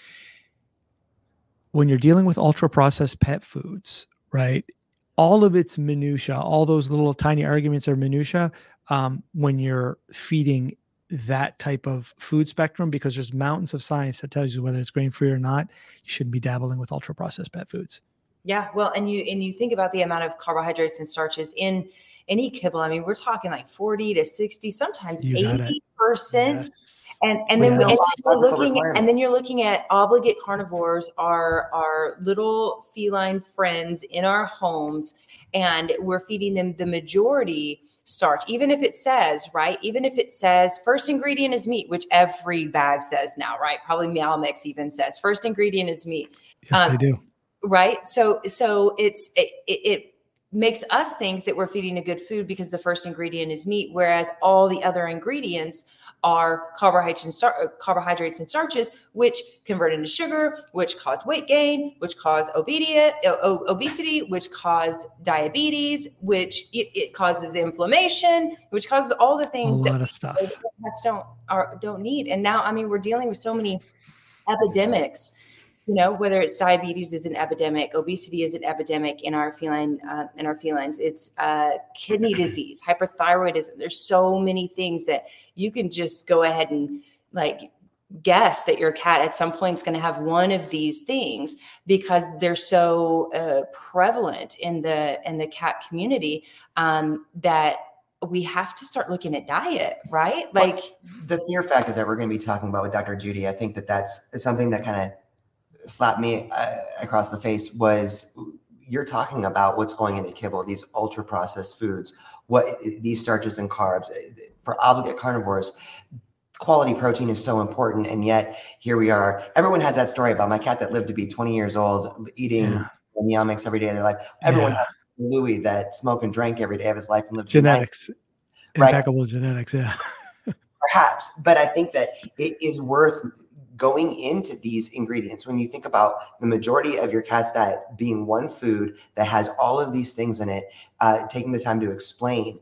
When you're dealing with ultra processed pet foods, right? All of its minutia, all those little tiny arguments are minutia um, when you're feeding that type of food spectrum, because there's mountains of science that tells you whether it's grain-free or not. You shouldn't be dabbling with ultra processed pet foods. Yeah, well, and you and you think about the amount of carbohydrates and starches in any kibble. I mean, we're talking like forty to sixty, sometimes eighty percent. Yes. And and then, and you're looking at, and then you're looking at obligate carnivores, our our little feline friends in our homes, and we're feeding them the majority starch, even if it says, right, even if it says first ingredient is meat, which every bag says now, right? Probably Meow Mix even says first ingredient is meat. Yes, um, they do. Right. So so it's it, it makes us think that we're feeding a good food because the first ingredient is meat, whereas all the other ingredients are carbohydrates and star- carbohydrates and starches, which convert into sugar, which cause weight gain, which cause obesity, obesity, which cause diabetes, which it, it causes inflammation, which causes all the things a lot that of stuff pets don't are, don't need. And now, I mean, we're dealing with so many epidemics. You know, whether it's diabetes is an epidemic, obesity is an epidemic in our feline, uh, in our felines. It's uh, kidney disease, hyperthyroidism. There's so many things that you can just go ahead and like guess that your cat at some point is going to have one of these things because they're so uh, prevalent in the in the cat community um, that we have to start looking at diet, right? Like well, the fear factor that we're going to be talking about with Doctor Judy. I think that that's something that kind of slapped me uh, across the face was you're talking about what's going into kibble, these ultra processed foods, what these starches and carbs. For obligate carnivores, quality protein is so important. And yet here we are. Everyone has that story about my cat that lived to be twenty years old, eating yeah. Meow Mix every day of their life. Everyone yeah. has Louis that smoked and drank every day of his life and lived genetics, right? Impeccable genetics. Yeah. Perhaps, but I think that it is worth going into these ingredients. When you think about the majority of your cat's diet being one food that has all of these things in it, uh, taking the time to explain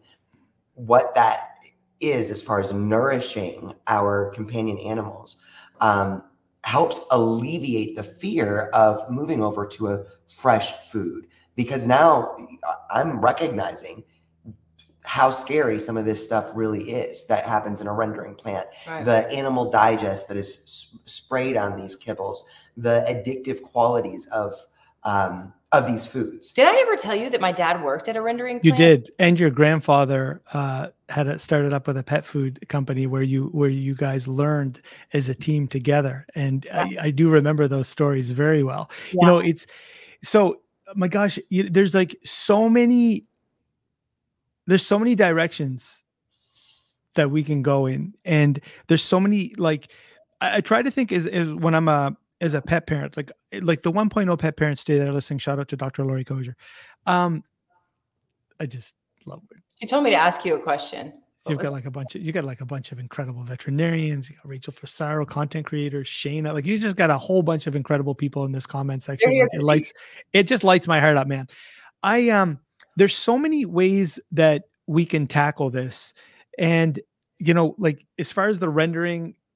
what that is as far as nourishing our companion animals um, helps alleviate the fear of moving over to a fresh food. Because now I'm recognizing how scary some of this stuff really is that happens in a rendering plant. Right. The animal digest that is s- sprayed on these kibbles, the addictive qualities of um, of these foods. Did I ever tell you that my dad worked at a rendering plant? You did, and your grandfather uh, had a, started up with a pet food company where you where you guys learned as a team together. And yeah. I, I do remember those stories very well. Yeah. You know, it's so. My gosh, you, there's like so many. There's so many directions that we can go in. And there's so many, like, I, I try to think is, is when I'm a, as a pet parent, like, like the one point oh pet parents today that are listening, shout out to Doctor Lori Kozier. Um, I just love it. She told me to ask you a question. You've got like a bunch of, you got like a bunch of incredible veterinarians, you got Rachel Frisaro, content creators, Shayna, like you just got a whole bunch of incredible people in this comment section. Like, it lights, it just lights my heart up, man. I, um, there's so many ways that we can tackle this. And, you know, like as far as the rendering,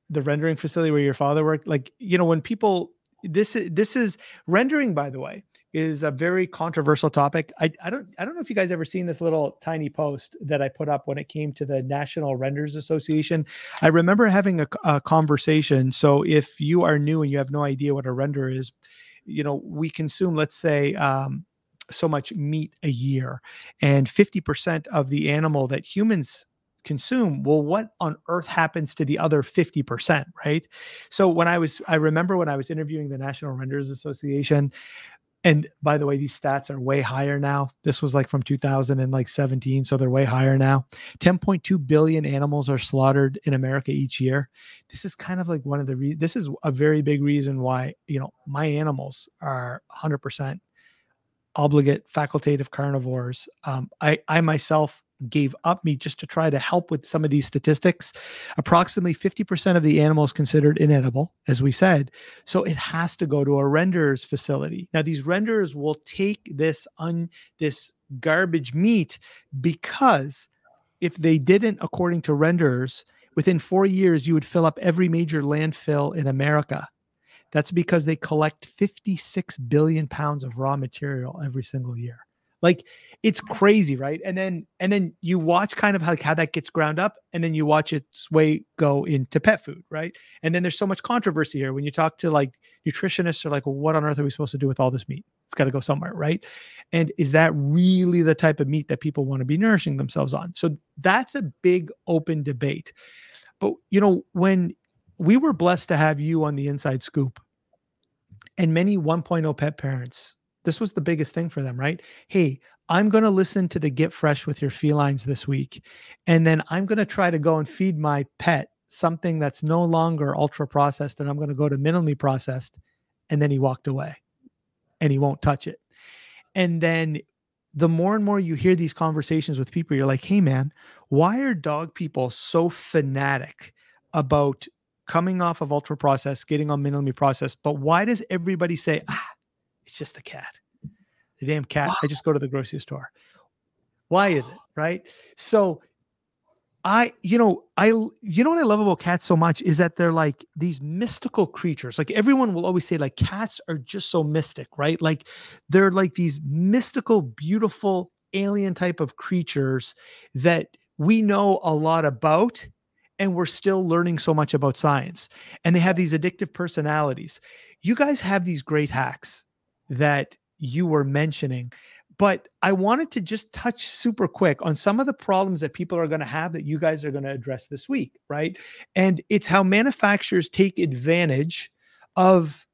the rendering facility where your father worked, like, you know, when people, this is, this is rendering, by the way, is a very controversial topic. I, I don't, I don't know if you guys ever seen this little tiny post that I put up when it came to the National Renders Association. I remember having a, a conversation. So if you are new and you have no idea what a render is, you know, we consume, let's say, um, so much meat a year, and fifty percent of the animal that humans consume. Well, what on earth happens to the other fifty percent, right? So when I was, I remember when I was interviewing the National Renders Association, and by the way, these stats are way higher now. This was like from two thousand seventeen, so they're way higher now. ten point two billion animals are slaughtered in America each year. This is kind of like one of the, re- this is a very big reason why, you know, my animals are one hundred percent obligate facultative carnivores. Um, I, I myself gave up meat just to try to help with some of these statistics. Approximately fifty percent of the animals considered inedible, as we said. So it has to go to a renderer's facility. Now, these renderers will take this un, this garbage meat, because if they didn't, according to renderers, within four years, you would fill up every major landfill in America. That's because they collect fifty-six billion pounds of raw material every single year. Like, it's crazy, right? And then, and then you watch kind of how, how that gets ground up, and then you watch its way go into pet food, right? And then there's so much controversy here. When you talk to like nutritionists, are like, well, what on earth are we supposed to do with all this meat? It's got to go somewhere, right? And is that really the type of meat that people want to be nourishing themselves on? So that's a big open debate. But, you know, when we were blessed to have you on the Inside Scoop, and many one point oh pet parents, this was the biggest thing for them, right? Hey, I'm going to listen to the Get Fresh with Your Felines this week, and then I'm going to try to go and feed my pet something that's no longer ultra processed, and I'm going to go to minimally processed. And then he walked away and he won't touch it. And then the more and more you hear these conversations with people, you're like, hey man, why are dog people so fanatic about coming off of ultra processed, getting on minimally processed? But why does everybody say, ah, it's just the cat, the damn cat. Wow. I just go to the grocery store. Why is it? Right. So I, you know, I, you know what I love about cats so much is that they're like these mystical creatures. Like everyone will always say like cats are just so mystic, right? Like they're like these mystical, beautiful alien type of creatures that we know a lot about, and we're still learning so much about science. And they have these addictive personalities. You guys have these great hacks that you were mentioning, but I wanted to just touch super quick on some of the problems that people are going to have that you guys are going to address this week, right? And it's how manufacturers take advantage of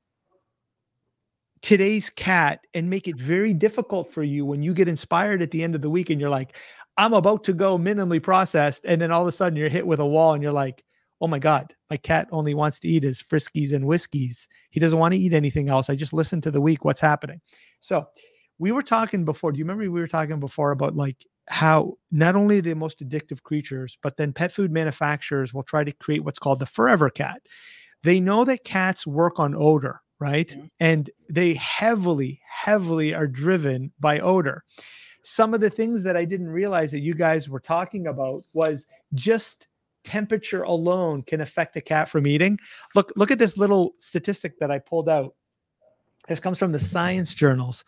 today's cat and make it very difficult for you when you get inspired at the end of the week and you're like, I'm about to go minimally processed. And then all of a sudden you're hit with a wall and you're like, oh my God, my cat only wants to eat his Friskies and Whiskeys. He doesn't want to eat anything else. I just listened to the week. What's happening? So we were talking before. Do you remember we were talking before about like how not only the most addictive creatures, but then pet food manufacturers will try to create what's called the forever cat. They know that cats work on odor, right? Mm-hmm. And they heavily, heavily are driven by odor. Some of the things that I didn't realize that you guys were talking about was just temperature alone can affect a cat from eating. Look, look at this little statistic that I pulled out. This comes from the science journals.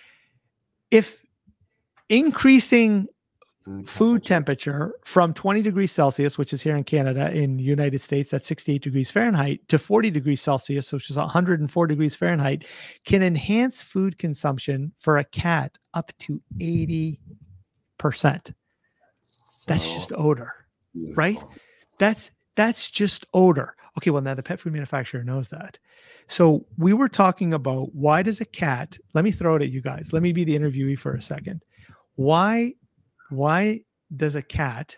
If increasing food, food temperature from twenty degrees Celsius, which is here in Canada, in the United States, that's sixty-eight degrees Fahrenheit, to forty degrees Celsius, which is one hundred four degrees Fahrenheit, can enhance food consumption for a cat up to eighty percent. So that's just odor, beautiful. Right? That's, that's just odor. Okay, well, now the pet food manufacturer knows that. So we were talking about, why does a cat, let me throw it at you guys. Let me be the interviewee for a second. Why, why does a cat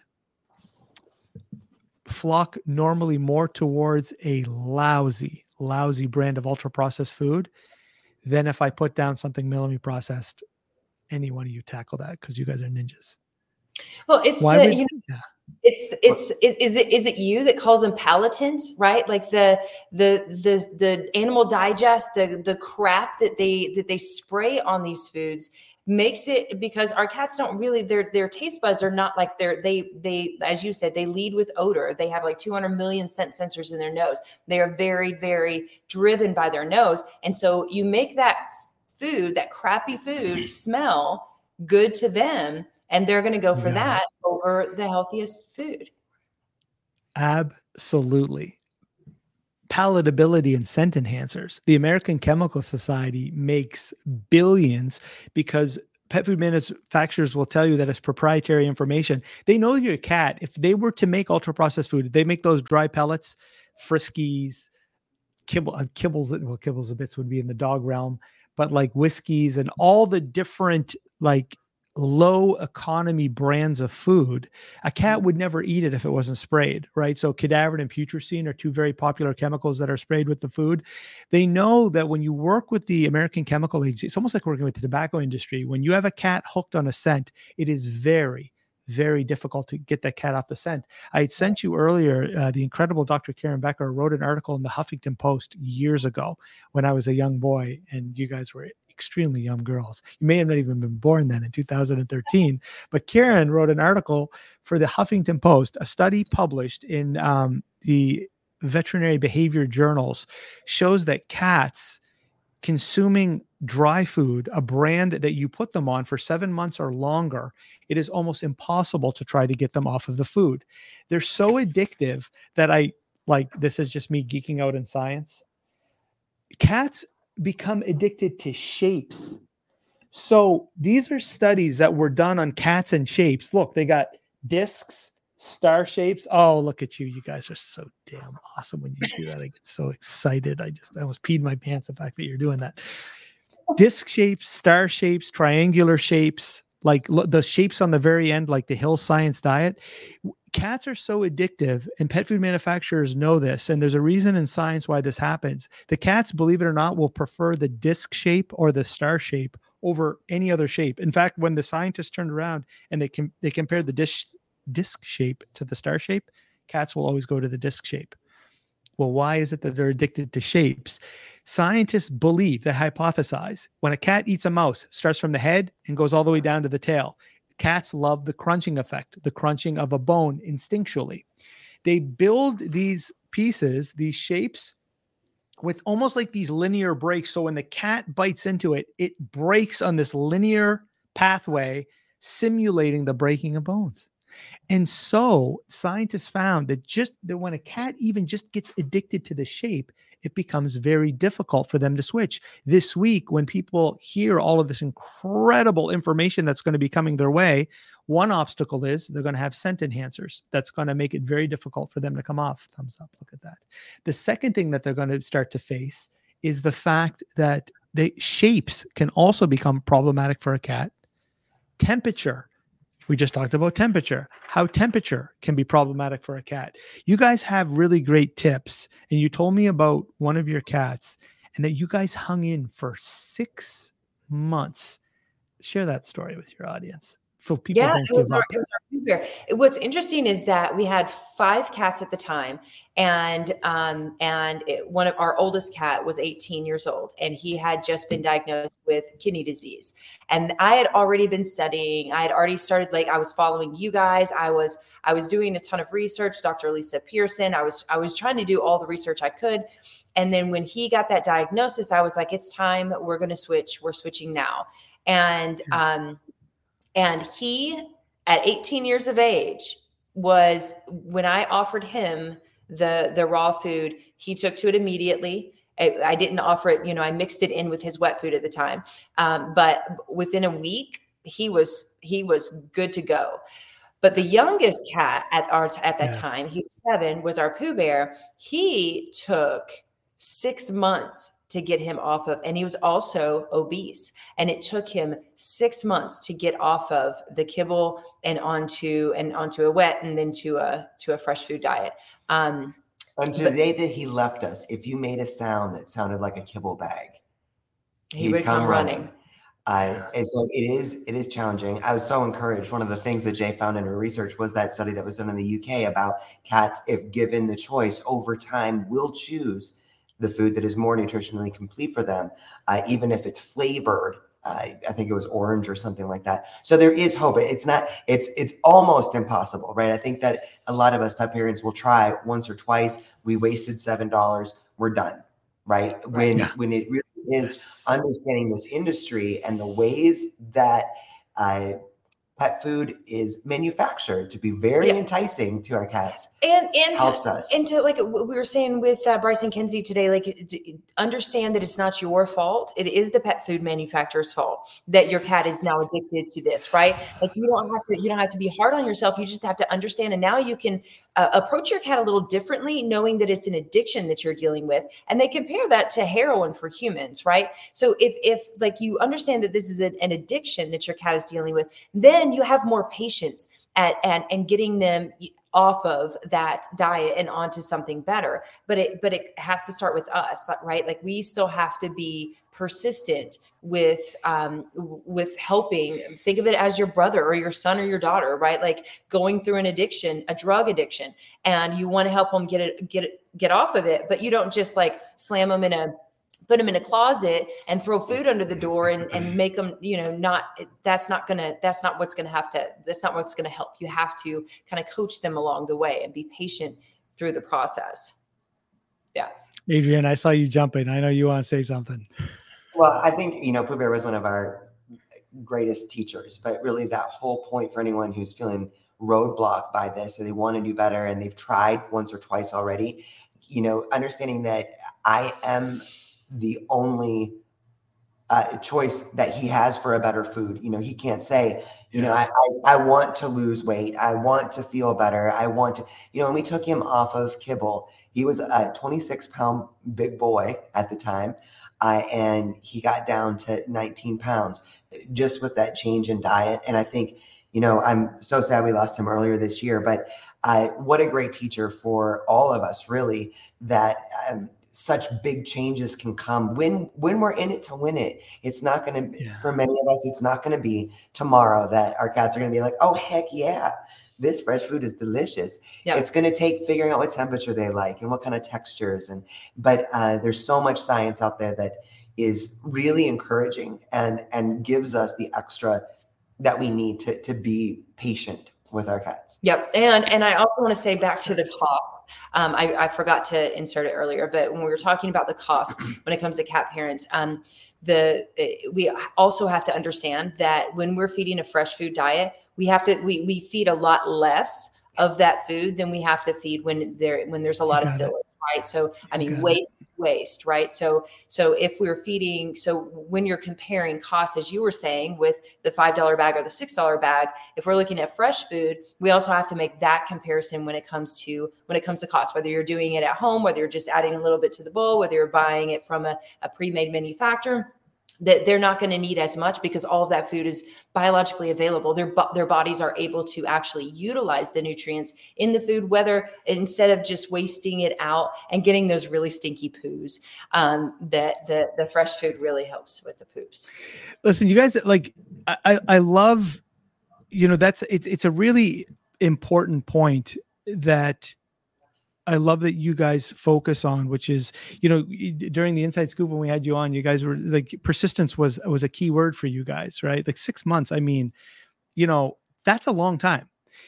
flock normally more towards a lousy, lousy brand of ultra processed food than if I put down something minimally processed? Any one of you tackle that, because you guys are ninjas. Well, it's Why the, would, you know, yeah. It's it's is, is it is it you that calls them palatants, right? Like the the the the Animal Digest, the the crap that they that they spray on these foods. makes it, because our cats don't really, their their taste buds are not like they're they they as you said, they lead with odor. They have like two hundred million scent sensors in their nose. They are very, very driven by their nose. And so you make that food, that crappy food, smell good to them, and they're going to go for Yeah. that over the healthiest food. Absolutely. Palatability and scent enhancers. The American Chemical Society makes billions because pet food manufacturers will tell you that it's proprietary information. They know your cat, if they were to make ultra processed food, they make those dry pellets, Friskies, kibble, uh, kibbles, well, kibbles and bits would be in the dog realm, but like whiskeys and all the different like low economy brands of food, a cat would never eat it if it wasn't sprayed, right? So cadaverine and putrescine are two very popular chemicals that are sprayed with the food. They know that when you work with the American Chemical Agency, it's almost like working with the tobacco industry. When you have a cat hooked on a scent, it is very, very difficult to get that cat off the scent. I had sent you earlier, uh, the incredible Doctor Karen Becker wrote an article in the Huffington Post years ago when I was a young boy and you guys were extremely young girls. You may have not even been born then in two thousand thirteen, but Karen wrote an article for the Huffington Post, a study published in um, the veterinary behavior journals shows that cats consuming dry food, a brand that you put them on for seven months or longer, it is almost impossible to try to get them off of the food. They're so addictive that I like, this is just me geeking out in science. Cats become addicted to shapes. So these are studies that were done on cats and shapes. Look, they got discs, star shapes. Oh, look at you. You guys are so damn awesome when you do that. I get so excited. I just I almost peed my pants the fact that you're doing that. Disc shapes, star shapes, triangular shapes, like lo- the shapes on the very end, like the Hill Science Diet. Cats are so addictive, and pet food manufacturers know this. And there's a reason in science why this happens. The cats, believe it or not, will prefer the disc shape or the star shape over any other shape. In fact, when the scientists turned around and they com- they compared the disc disc shape to the star shape, cats will always go to the disc shape. Well, why is it that they're addicted to shapes? Scientists believe, they hypothesize, when a cat eats a mouse, it starts from the head and goes all the way down to the tail. Cats love the crunching effect, the crunching of a bone instinctually. They build these pieces, these shapes, with almost like these linear breaks. So when the cat bites into it, it breaks on this linear pathway, simulating the breaking of bones. And so scientists found that just that when a cat even just gets addicted to the shape, it becomes very difficult for them to switch. This week, when people hear all of this incredible information that's going to be coming their way, one obstacle is they're going to have scent enhancers. That's going to make it very difficult for them to come off. Thumbs up. Look at that. The second thing that they're going to start to face is the fact that the shapes can also become problematic for a cat. Temperature. We just talked about temperature, how temperature can be problematic for a cat. You guys have really great tips. And you told me about one of your cats and that you guys hung in for six months. Share that story with your audience. So people Yeah, don't it was give our up. it was our food bear. What's interesting is that we had five cats at the time, and um and it, one of our oldest cat was eighteen years old, and he had just been diagnosed with kidney disease. And I had already been studying. I had already started, like I was following you guys. I was I was doing a ton of research. Doctor Lisa Pearson. I was I was trying to do all the research I could. And then when he got that diagnosis, I was like, it's time. We're going to switch. We're switching now. And um. And he, at eighteen years of age, was, when I offered him the, the raw food, he took to it immediately. I, I didn't offer it, you know, I mixed it in with his wet food at the time. Um, but within a week, he was, he was good to go. But the youngest cat at our, at that Yes. time, he was seven, was our Pooh Bear. He took six months to get him off of, and he was also obese, and it took him six months to get off of the kibble and onto and onto a wet and then to a to a fresh food diet. Um, Until the day that he left us, if you made a sound that sounded like a kibble bag, he would come, come running. running. Uh, and so it is it is challenging. I was so encouraged. One of the things that Jay found in her research was that study that was done in the U K about cats, if given the choice, over time will choose the food that is more nutritionally complete for them, uh, even if it's flavored uh, I think it was orange or something like that. So there is hope. It's not, it's, it's almost impossible, right? I think that a lot of us pet parents will try once or twice. We wasted seven dollars. We're done, right? When, Yeah. when it really is understanding this industry and the ways that uh, pet food is manufactured to be very Yeah. enticing to our cats. And and helps to, us. and to like what we were saying with uh, Bryson Kinsey today, like d- understand that it's not your fault. It is the pet food manufacturer's fault that your cat is now addicted to this, right? Like you don't have to you don't have to be hard on yourself. You just have to understand. And now you can uh, approach your cat a little differently, knowing that it's an addiction that you're dealing with. And they compare that to heroin for humans, right? So if if like you understand that this is a, an addiction that your cat is dealing with, then you have more patience at and and getting them off of that diet and onto something better. But it but it has to start with us, right? Like we still have to be persistent with um with helping. Think of it as your brother or your son or your daughter, right? Like going through an addiction, a drug addiction, and you want to help them get it get it get off of it, but you don't just like slam them in a put them in a closet and throw food under the door and, and make them, you know, not, that's not going to, that's not what's going to have to, that's not what's going to help. You have to kind of coach them along the way and be patient through the process. Yeah. Adrian, I saw you jumping. I know you want to say something. Well, I think, you know, Pooh Bear was one of our greatest teachers, but really that whole point for anyone who's feeling roadblocked by this and they want to do better and they've tried once or twice already, you know, understanding that I am the only uh, choice that he has for a better food. You know, he can't say, you know, I, I, I want to lose weight. I want to feel better. I want to, you know, when we took him off of kibble, he was a twenty-six pound big boy at the time. Uh, and he got down to nineteen pounds just with that change in diet. And I think, you know, I'm so sad we lost him earlier this year, but uh, what a great teacher for all of us, really, that um, such big changes can come when when we're in it to win it. It's not going to, yeah. for many of us, it's not going to be tomorrow that our cats are going to be like, oh, heck yeah, this fresh food is delicious. Yep. It's going to take figuring out what temperature they like and what kind of textures. And but uh, there's so much science out there that is really encouraging and and gives us the extra that we need to to be patient with our cats. Yep. And and I also want to say back to the cost. Um, I, I forgot to insert it earlier, but when we were talking about the cost when it comes to cat parents, um, the we also have to understand that when we're feeding a fresh food diet, we have to we we feed a lot less of that food than we have to feed when there when there's a lot of fillers. Right. So, I mean, waste, waste, right? So, so if we're feeding, so when you're comparing cost, as you were saying, with the five dollar bag or the six dollar bag, if we're looking at fresh food, we also have to make that comparison when it comes to, when it comes to cost, whether you're doing it at home, whether you're just adding a little bit to the bowl, whether you're buying it from a, a pre-made manufacturer, that they're not going to need as much because all of that food is biologically available. Their, their bodies are able to actually utilize the nutrients in the food, whether instead of just wasting it out and getting those really stinky poos, um, that the, the fresh food really helps with the poops. Listen, you guys, like, I, I love, you know, that's, it's, it's a really important point that I love that you guys focus on, which is, you know, during the Inside Scoop, when we had you on, you guys were like, persistence was, was a key word for you guys, right? Like six months. I mean, you know, that's a long time.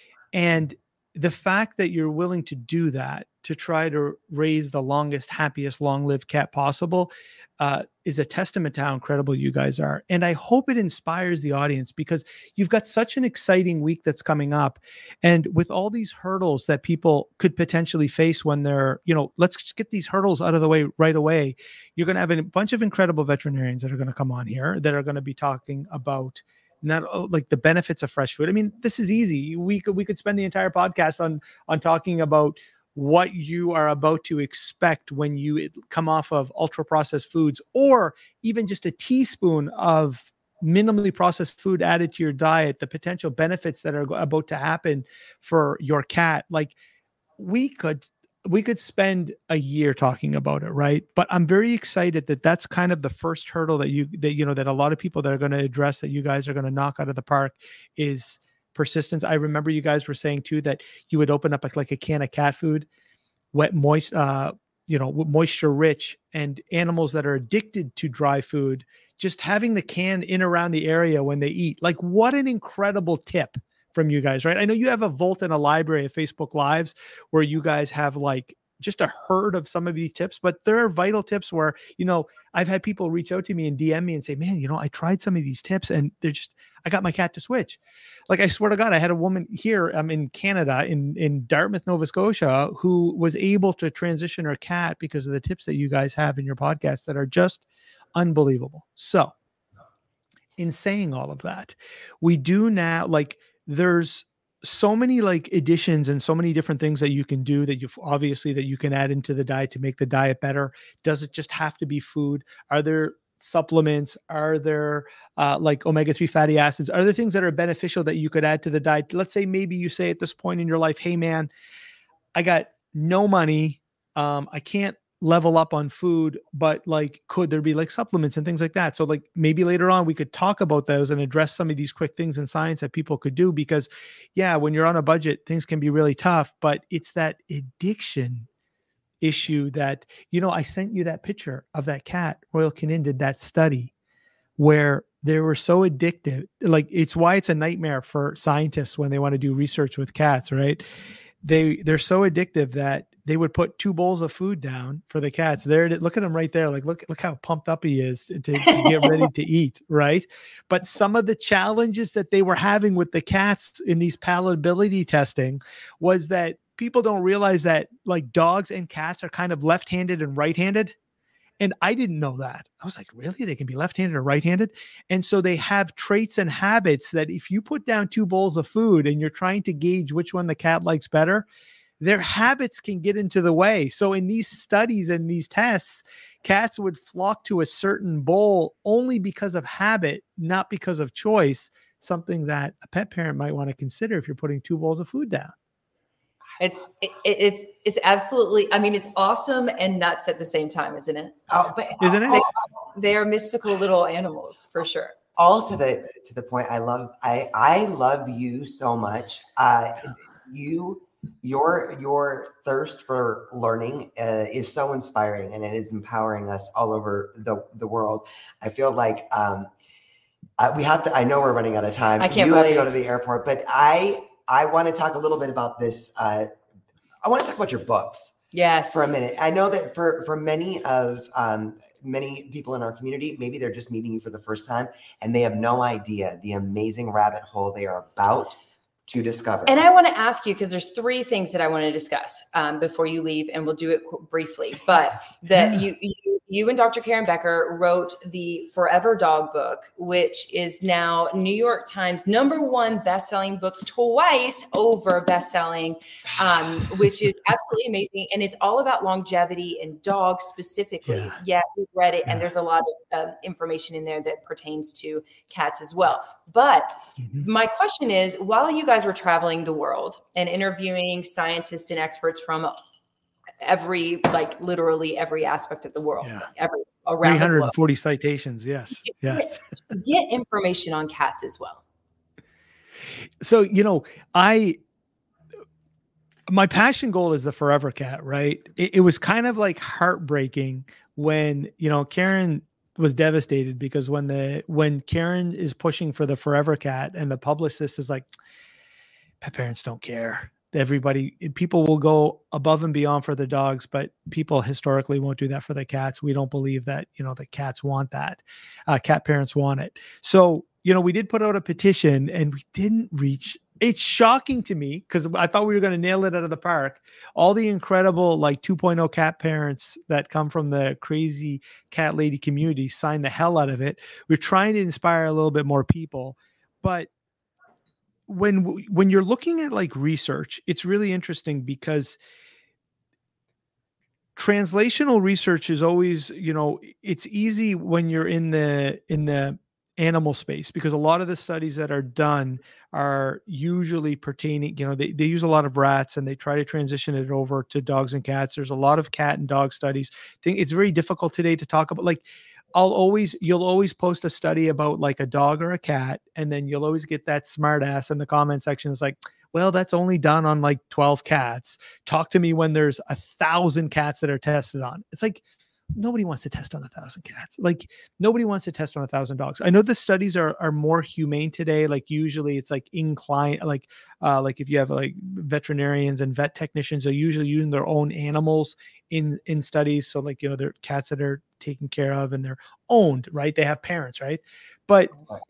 And the fact that you're willing to do that, to try to raise the longest, happiest, long-lived cat possible, uh, is a testament to how incredible you guys are. And I hope it inspires the audience, because you've got such an exciting week that's coming up. And with all these hurdles that people could potentially face when they're, you know, let's just get these hurdles out of the way right away. You're going to have a bunch of incredible veterinarians that are going to come on here that are going to be talking about not oh, like the benefits of fresh food. I mean, this is easy. We could, we could spend the entire podcast on, on talking about what you are about to expect when you come off of ultra processed foods, or even just a teaspoon of minimally processed food added to your diet, the potential benefits that are about to happen for your cat. Like we could, we could spend a year talking about it. Right. But I'm very excited that that's kind of the first hurdle that you, that, you know, that a lot of people that are going to address, that you guys are going to knock out of the park, is persistence. I remember you guys were saying too, that you would open up like, like a can of cat food, wet, moist, uh, you know, moisture rich, and animals that are addicted to dry food, just having the can in around the area when they eat. Like, what an incredible tip from you guys, right? I know you have a vault and a library of Facebook Lives where you guys have like just a herd of some of these tips, but there are vital tips where, you know, I've had people reach out to me and D M me and say, man, you know, I tried some of these tips and they're just, I got my cat to switch. Like, I swear to God, I had a woman here, I'm um, in Canada, in, in Dartmouth, Nova Scotia, who was able to transition her cat because of the tips that you guys have in your podcast that are just unbelievable. So in saying all of that, we do now, like, there's so many like additions and so many different things that you can do that you've obviously that you can add into the diet to make the diet better. Does it just have to be food? Are there supplements? Are there uh, like omega three fatty acids? Are there things that are beneficial that you could add to the diet? Let's say maybe you say at this point in your life, hey man, I got no money. Um, I can't level up on food, but like, could there be like supplements and things like that? So like maybe later on we could talk about those and address some of these quick things in science that people could do, because yeah, when you're on a budget, things can be really tough, but it's that addiction issue that, you know, I sent you that picture of that cat. Royal Canin did that study where they were so addictive. Like, it's why it's a nightmare for scientists when they want to do research with cats, right? They, they're so addictive that they would put two bowls of food down for the cats. There, look at him right there. Like, look, look how pumped up he is to, to get ready to eat, right? But some of the challenges that they were having with the cats in these palatability testing was that people don't realize that like dogs and cats are kind of left-handed and right-handed. And I didn't know that. I was like, really? They can be left-handed or right-handed? And so they have traits and habits that if you put down two bowls of food and you're trying to gauge which one the cat likes better, their habits can get into the way. So in these studies and these tests, cats would flock to a certain bowl only because of habit, not because of choice, something that a pet parent might want to consider if you're putting two bowls of food down. It's it, it's it's absolutely, I mean, it's awesome and nuts at the same time, isn't it? Oh, but Isn't it? They, they are mystical little animals for sure. All to the to the point. I love I I love you so much. Uh, you your your thirst for learning uh, is so inspiring, and it is empowering us all over the the world. I feel like um, uh, we have to. I know we're running out of time. I can't You believe. have to go to the airport, but I I want to talk a little bit about this. Uh, I want to talk about your books. Yes. For a minute. I know that for, for many of um, many people in our community, maybe they're just meeting you for the first time and they have no idea the amazing rabbit hole they are about to discover. And I want to ask you, because there's three things that I want to discuss um, before you leave, and we'll do it qu- briefly. But that Yeah. you, you you and Doctor Karen Becker wrote the Forever Dog book, which is now New York Times number one best-selling book, twice over best-selling, um, which is absolutely amazing. And it's all about longevity and dogs specifically. Yeah. Yeah, we've read it, Yeah. and there's a lot of uh, information in there that pertains to cats as well. But Mhm. my question is, while you guys were traveling the world and interviewing scientists and experts from every, like literally every aspect of the world, Yeah. every around the globe, three hundred forty citations. Yes. Yes. get information on cats as well. So, you know, I, my passion goal is the Forever Cat, right? It, it was kind of like heartbreaking when, you know, Karen was devastated because when the, when Karen is pushing for the Forever Cat and the publicist is like, pet parents don't care. Everybody, people will go above and beyond for the dogs, but people historically won't do that for the cats. We don't believe that, you know, the cats want that. Uh, cat parents want it. So, you know, we did put out a petition and we didn't reach. It's shocking to me because I thought we were going to nail it out of the park. All the incredible like two point oh cat parents that come from the crazy cat lady community signed the hell out of it. We're trying to inspire a little bit more people, but when when you're looking at like research, it's really interesting because translational research is always, you know, it's easy when you're in the in the animal space because a lot of the studies that are done are usually pertaining, you know, they, they use a lot of rats and they try to transition it over to dogs and cats. There's a lot of cat and dog studies. I think it's very difficult today to talk about, like, I'll always, you'll always post a study about like a dog or a cat, and then you'll always get that smart ass in the comment section. It's like, Well, that's only done on like twelve cats. Talk to me when there's a thousand cats that are tested on. It's like, nobody wants to test on a thousand cats. Like nobody wants to test on a thousand dogs. I know the studies are are more humane today. Like usually it's like incline, like uh, like if you have like veterinarians and vet technicians, they're usually using their own animals in in studies. So like, you know, they're cats that are taken care of and they're owned, right? They have parents, right? But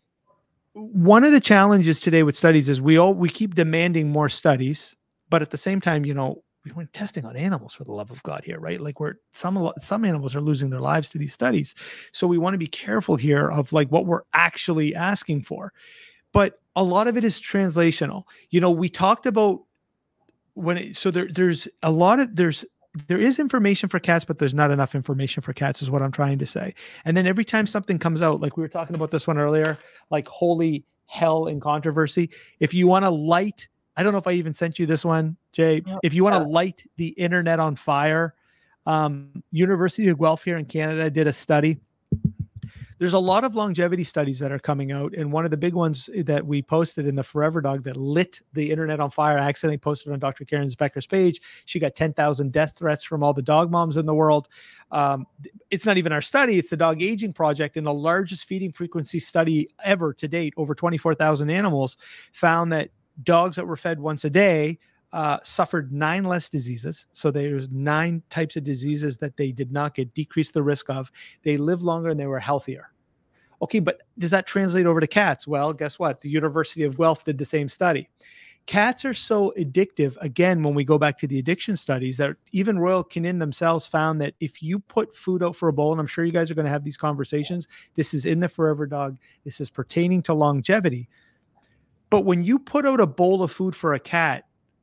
one of the challenges today with studies is we all we keep demanding more studies, but at the same time, you know, we're testing on animals, for the love of God here, right? Like we're some some animals are losing their lives to these studies. So we want to be careful here of like what we're actually asking for. But a lot of it is translational. You know, we talked about when it, so there there's a lot of there's there is information for cats, but there's not enough information for cats is what I'm trying to say. And then every time something comes out, like we were talking about this one earlier, like holy hell and controversy. If you want to light, I don't know if I even sent you this one, Jay. If you want to light the internet on fire, um, University of Guelph here in Canada did a study. There's a lot of longevity studies that are coming out. And one of the big ones that we posted in the Forever Dog that lit the internet on fire, I accidentally posted on Doctor Karen Becker's page. She got ten thousand death threats from all the dog moms in the world. Um, it's not even our study. It's the Dog Aging Project. And the largest feeding frequency study ever to date, over twenty-four thousand animals, found that dogs that were fed once a day uh, suffered nine less diseases. So there's nine types of diseases that they did not get decreased the risk of. They lived longer and they were healthier. Okay, but does that translate over to cats? Well, guess what? The University of Guelph did the same study. Cats are so addictive, again, when we go back to the addiction studies, that even Royal Canin themselves found that if you put food out for a bowl, and I'm sure you guys are going to have these conversations, this is in the Forever Dog, this is pertaining to longevity. But when you put out a bowl of food for a cat,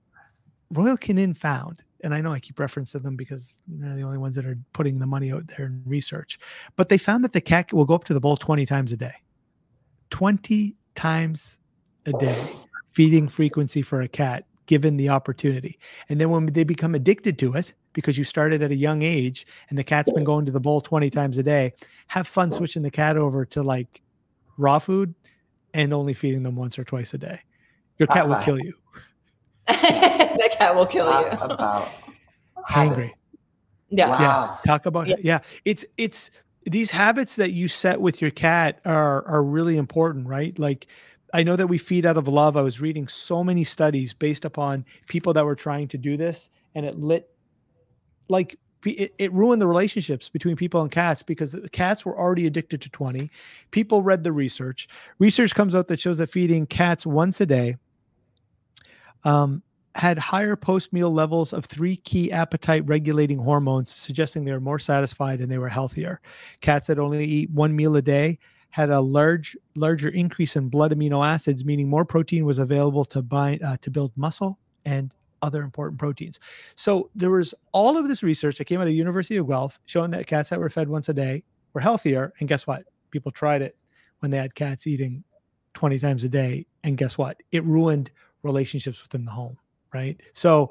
Royal Canin found, and I know I keep referencing them because they're the only ones that are putting the money out there in research, but they found that the cat will go up to the bowl twenty times a day. twenty times a day feeding frequency for a cat, given the opportunity. And then when they become addicted to it, because you started at a young age and the cat's been going to the bowl twenty times a day, have fun switching the cat over to like raw food and only feeding them once or twice a day. Your cat will kill you. That cat will kill you. About hangry. Yeah. Wow. Yeah. Talk about yeah. yeah. It's it's these habits that you set with your cat are are really important, right? Like I know that we feed out of love. I was reading so many studies based upon people that were trying to do this, and it lit like it, it ruined the relationships between people and cats because the cats were already addicted to twenty. People read the research. Research comes out that shows that feeding cats once a day um, had higher post-meal levels of three key appetite regulating hormones, suggesting they were more satisfied and they were healthier. Cats that only eat one meal a day had a large, larger increase in blood amino acids, meaning more protein was available to bind, uh, to build muscle and other important proteins. So there was all of this research that came out of the University of Guelph showing that cats that were fed once a day were healthier. And guess what? People tried it when they had cats eating twenty times a day. And guess what? It ruined relationships within the home, right? So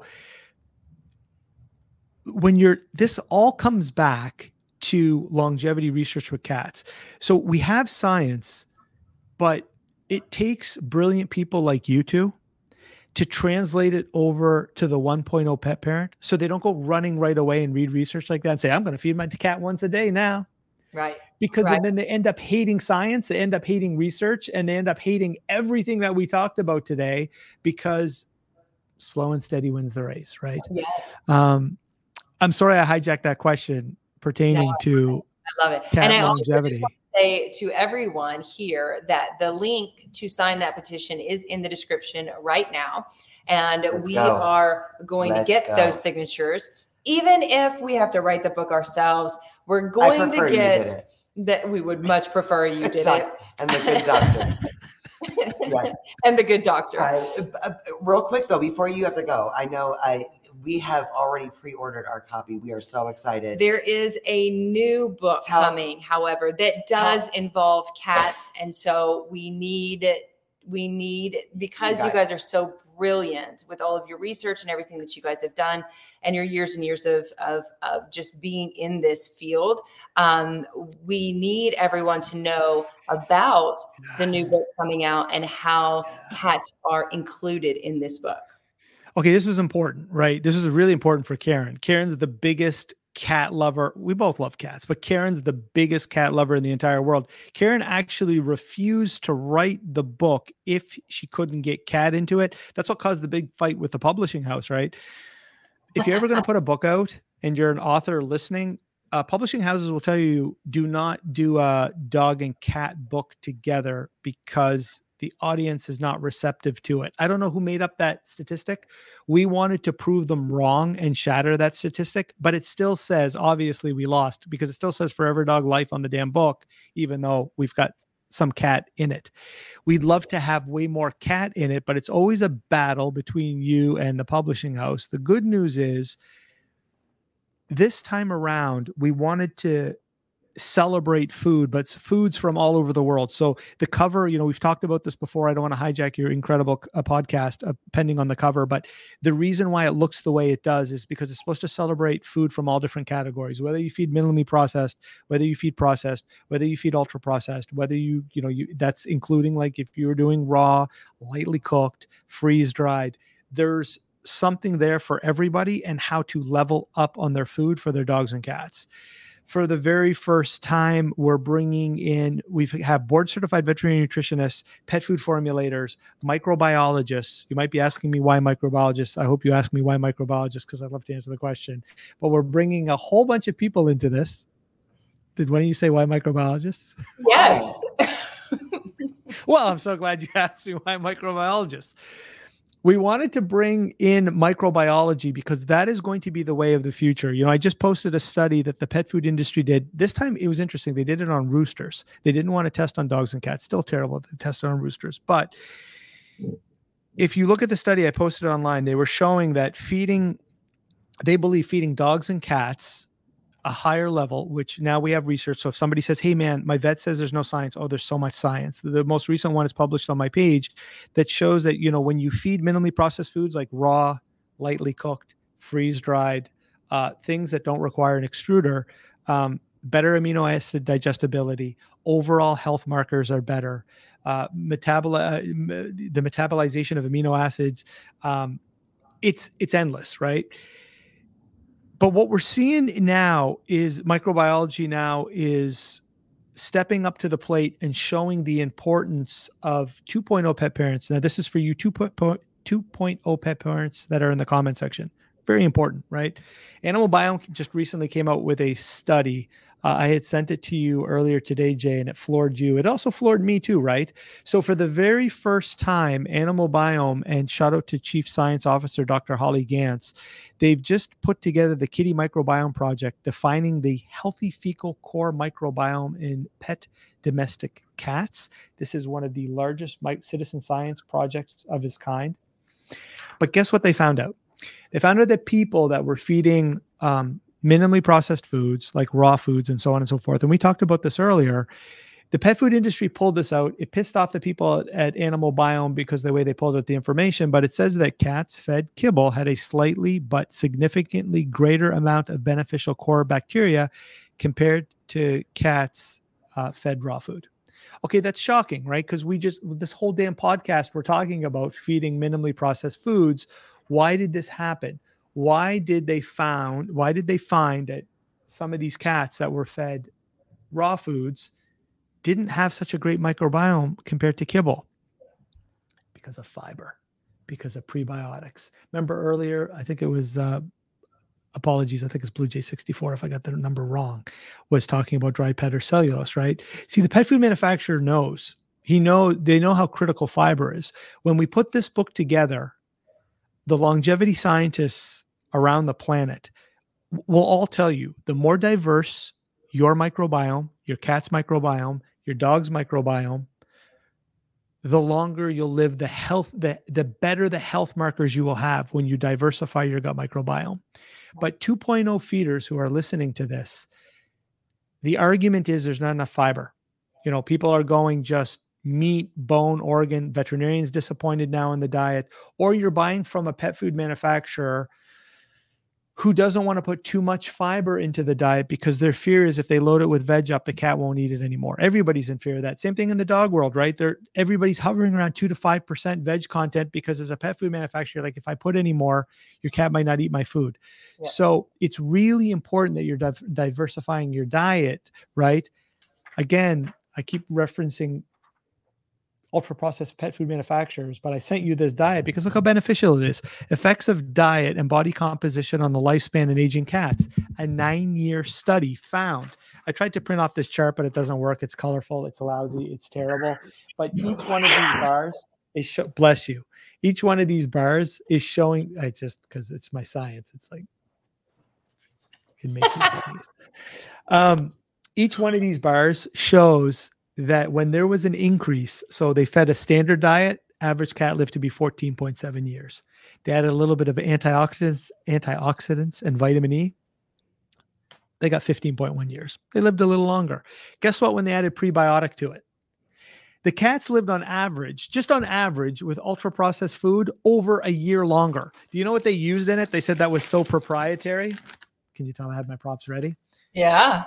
when you're, this all comes back to longevity research with cats. So we have science, but it takes brilliant people like you two to translate it over to the one point oh pet parent. So they don't go running right away and read research like that and say, I'm going to feed my cat once a day now. Right. Because right. then they end up hating science, they end up hating research, and they end up hating everything that we talked about today because slow and steady wins the race, right? Yes. Um, I'm sorry I hijacked that question pertaining no, to I love it. cat and I longevity. also just want to say to everyone here that the link to sign that petition is in the description right now. And Let's we go. are going Let's to get go. those signatures. Even if we have to write the book ourselves, we're I going prefer to you did get it. that. We would much prefer you did Doc- it. And the good doctor. Yes. And the good doctor. I, uh, real quick though, before you have to go, I know I we have already pre-ordered our copy. We are so excited. There is a new book Tell- coming, however, that does tell- involve cats. And so we need we need, because You you guys. guys are so brilliant with all of your research and everything that you guys have done and your years and years of, of, of just being in this field. Um, we need everyone to know about the new book coming out and how cats are included in this book. Okay, this was important, right? This was really important for Karen. Karen's the biggest cat lover. We both love cats, but Karen's the biggest cat lover in the entire world. Karen actually refused to write the book if she couldn't get cat into it. That's what caused the big fight with the publishing house, right? If you're ever going to put a book out and you're an author listening, uh, publishing houses will tell you, do not do a dog and cat book together because the audience is not receptive to it. I don't know who made up that statistic. We wanted to prove them wrong and shatter that statistic, but it still says, obviously we lost because it still says Forever Dog Life on the damn book, even though we've got some cat in it. We'd love to have way more cat in it, but it's always a battle between you and the publishing house. The good news is this time around, we wanted to celebrate food, but foods from all over the world. So the cover, you know, we've talked about this before. I don't want to hijack your incredible uh, podcast, uh, pending on the cover, but the reason why it looks the way it does is because it's supposed to celebrate food from all different categories, whether you feed minimally processed, whether you feed processed, whether you feed ultra processed, whether you, you know, you that's including like if you were doing raw, lightly cooked, freeze dried, there's something there for everybody and how to level up on their food for their dogs and cats. For the very first time, we're bringing in, we have board certified veterinary nutritionists, pet food formulators, microbiologists. You might be asking me why microbiologists. I hope you ask me why microbiologists, because I'd love to answer the question. But we're bringing a whole bunch of people into this. Did one of you say why microbiologists? Yes. Well, I'm so glad you asked me why microbiologists. We wanted to bring in microbiology because that is going to be the way of the future. You know, I just posted a study that the pet food industry did. This time it was interesting. They did it on roosters. They didn't want to test on dogs and cats. Still terrible to test on roosters. But if you look at the study I posted online, they were showing that feeding, they believe feeding dogs and cats a higher level, which now we have research. So if somebody says, hey man, my vet says there's no science. Oh, there's so much science. The most recent one is published on my page that shows that, you know, when you feed minimally processed foods like raw, lightly cooked, freeze dried, uh, things that don't require an extruder, um, better amino acid digestibility, overall health markers are better. Uh, metabol- uh, the metabolization of amino acids, um, it's, it's endless, right? But what we're seeing now is microbiology now is stepping up to the plate and showing the importance of two point oh pet parents. Now, this is for you two point oh pet parents that are in the comment section. Very important, right? Animal Biome just recently came out with a study. Uh, I had sent it to you earlier today, Jay, and it floored you. It also floored me too, right? So for the very first time, Animal Biome, and shout out to Chief Science Officer Doctor Holly Gantz, they've just put together the Kitty Microbiome Project, defining the healthy fecal core microbiome in pet domestic cats. This is one of the largest citizen science projects of its kind. But guess what they found out? They found out that people that were feeding um, minimally processed foods like raw foods and so on and so forth, and we talked about this earlier, the pet food industry pulled this out. It pissed off the people at, at Animal Biome because of the way they pulled out the information, but it says that cats fed kibble had a slightly but significantly greater amount of beneficial core bacteria compared to cats uh, fed raw food. Okay, that's shocking, right? Because we just, this whole damn podcast, we're talking about feeding minimally processed foods. Why did this happen? Why did they found, why did they find that some of these cats that were fed raw foods didn't have such a great microbiome compared to kibble? Because of fiber, because of prebiotics. Remember earlier, I think it was, uh, apologies, I think it's Blue Jay sixty-four, if I got the number wrong, was talking about dry pet or cellulose, right? See, the pet food manufacturer knows. He know, they know how critical fiber is. When we put this book together, the longevity scientists around the planet will all tell you the more diverse your microbiome, your cat's microbiome, your dog's microbiome, the longer you'll live, the health, the, the better the health markers you will have when you diversify your gut microbiome. But two point oh feeders who are listening to this, the argument is there's not enough fiber. You know, people are going just meat, bone, organ, veterinarians disappointed now in the diet, or you're buying from a pet food manufacturer who doesn't want to put too much fiber into the diet because their fear is if they load it with veg up, the cat won't eat it anymore. Everybody's in fear of that. Same thing in the dog world, right? They're, everybody's hovering around two to five percent veg content because as a pet food manufacturer, like if I put any more, your cat might not eat my food. Yeah. So it's really important that you're div- diversifying your diet, right? Again, I keep referencing ultra-processed pet food manufacturers, but I sent you this diet because look how beneficial it is. Effects of diet and body composition on the lifespan in aging cats. A nine-year study found. I tried to print off this chart, but it doesn't work. It's colorful. It's lousy. It's terrible. But each one of these bars is, show, bless you. Each one of these bars is showing, I just, because it's my science, it's like, it can make you sneeze. Um, each one of these bars shows that when there was an increase, so they fed a standard diet, average cat lived to be fourteen point seven years. They added a little bit of antioxidants, antioxidants and vitamin E. They got fifteen point one years. They lived a little longer. Guess what? When they added prebiotic to it, the cats lived on average, just on average with ultra processed food over a year longer. Do you know what they used in it? They said that was so proprietary. Can you tell I had my props ready? Yeah.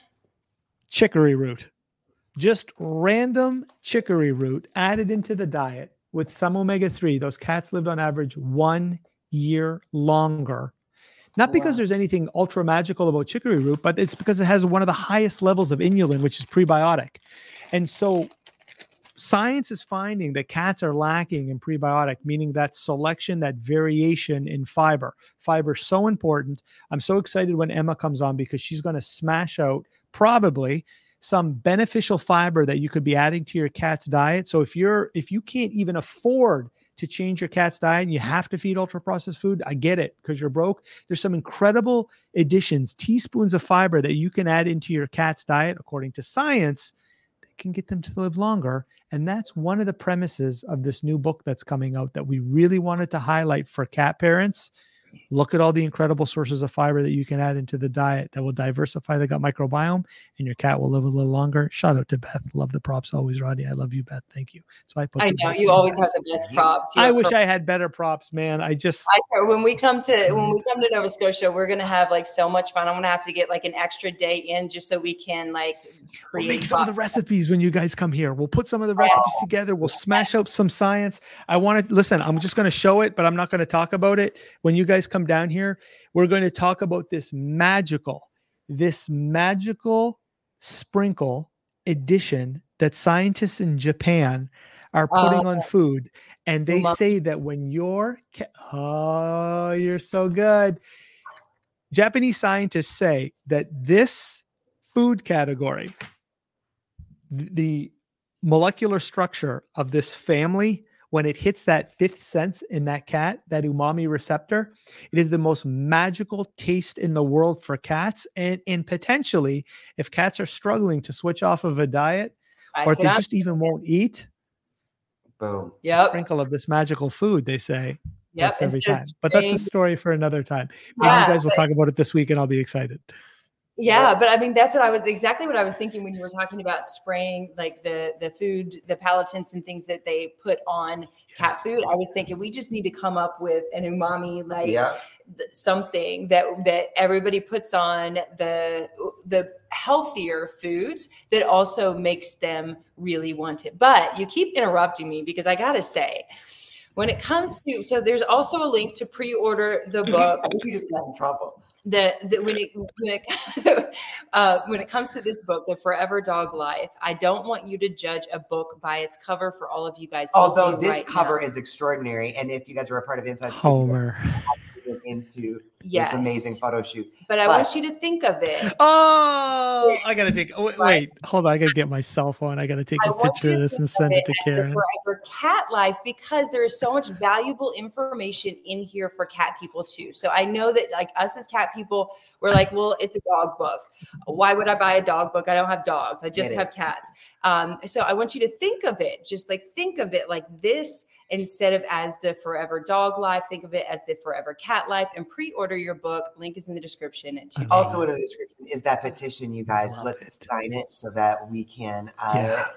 Chicory root. Just random chicory root added into the diet with some omega three. Those cats lived on average one year longer. Not because wow. there's anything ultra magical about chicory root, but it's because it has one of the highest levels of inulin, which is prebiotic. And so science is finding that cats are lacking in prebiotic, meaning that selection, that variation in fiber. Fiber is so important. I'm so excited when Emma comes on because she's going to smash out probably some beneficial fiber that you could be adding to your cat's diet. So if you're, if you can't even afford to change your cat's diet and you have to feed ultra processed food, I get it because you're broke. There's some incredible additions, teaspoons of fiber that you can add into your cat's diet, according to science, that can get them to live longer. And that's one of the premises of this new book that's coming out that we really wanted to highlight for cat parents. Look at all the incredible sources of fiber that you can add into the diet that will diversify the gut microbiome and your cat will live a little longer. Shout out to Beth. Love the props always, Roddy. I love you, Beth. Thank you. So I put I know you always have the best props. I wish I had better props, man. I just I swear, when we come to when we come to Nova Scotia, we're gonna have like so much fun. I'm gonna have to get like an extra day in just so we can like we'll make some of the recipes when you guys come here. We'll put some of the recipes oh. together. We'll smash out some science. I want to listen. I'm just going to show it, but I'm not going to talk about it. When you guys come down here, we're going to talk about this magical, this magical sprinkle addition that scientists in Japan are putting uh, on food. And they say that when your cat, oh, you're so good. Japanese scientists say that this food category, the molecular structure of this family, when it hits that fifth sense in that cat, that umami receptor, it is the most magical taste in the world for cats. And, and potentially, if cats are struggling to switch off of a diet, I or if they just even won't eat, boom, yep. sprinkle of this magical food, they say, yep. every time. But that's a story for another time. Maybe yeah, you guys will but- talk about it this week and I'll be excited. Yeah, but I mean, that's what I was exactly what I was thinking when you were talking about spraying like the the food, the palatants and things that they put on cat food. I was thinking we just need to come up with an umami like yeah. th- something that that everybody puts on the the healthier foods that also makes them really want it. But you keep interrupting me because I gotta say, when it comes to so there's also a link to pre-order the book. I think you just got in trouble. The, the when it when it uh, when it comes to this book, The Forever Dog Life, I don't want you to judge a book by its cover for all of you guys. Although this right cover now. is extraordinary, and if you guys were a part of Inside Homer into yes. this amazing photo shoot, but I but, want you to think of it. Oh, I gotta take. Wait, wait, hold on. I gotta get my cell phone. I gotta take a I picture of this and send it, it to Karen. Forever Cat Life, because there is so much valuable information in here for cat people too. So I know that like us as cat people, we're like, well, it's a dog book. Why would I buy a dog book? I don't have dogs. I just Get have it. cats. Um, so I want you to think of it, just like think of it like this. Instead of as the Forever Dog Life, think of it as the Forever Cat Life and pre-order your book. Link is in the description. Also in the description is that petition, you guys. Let's it. sign it so that we can uh, yeah.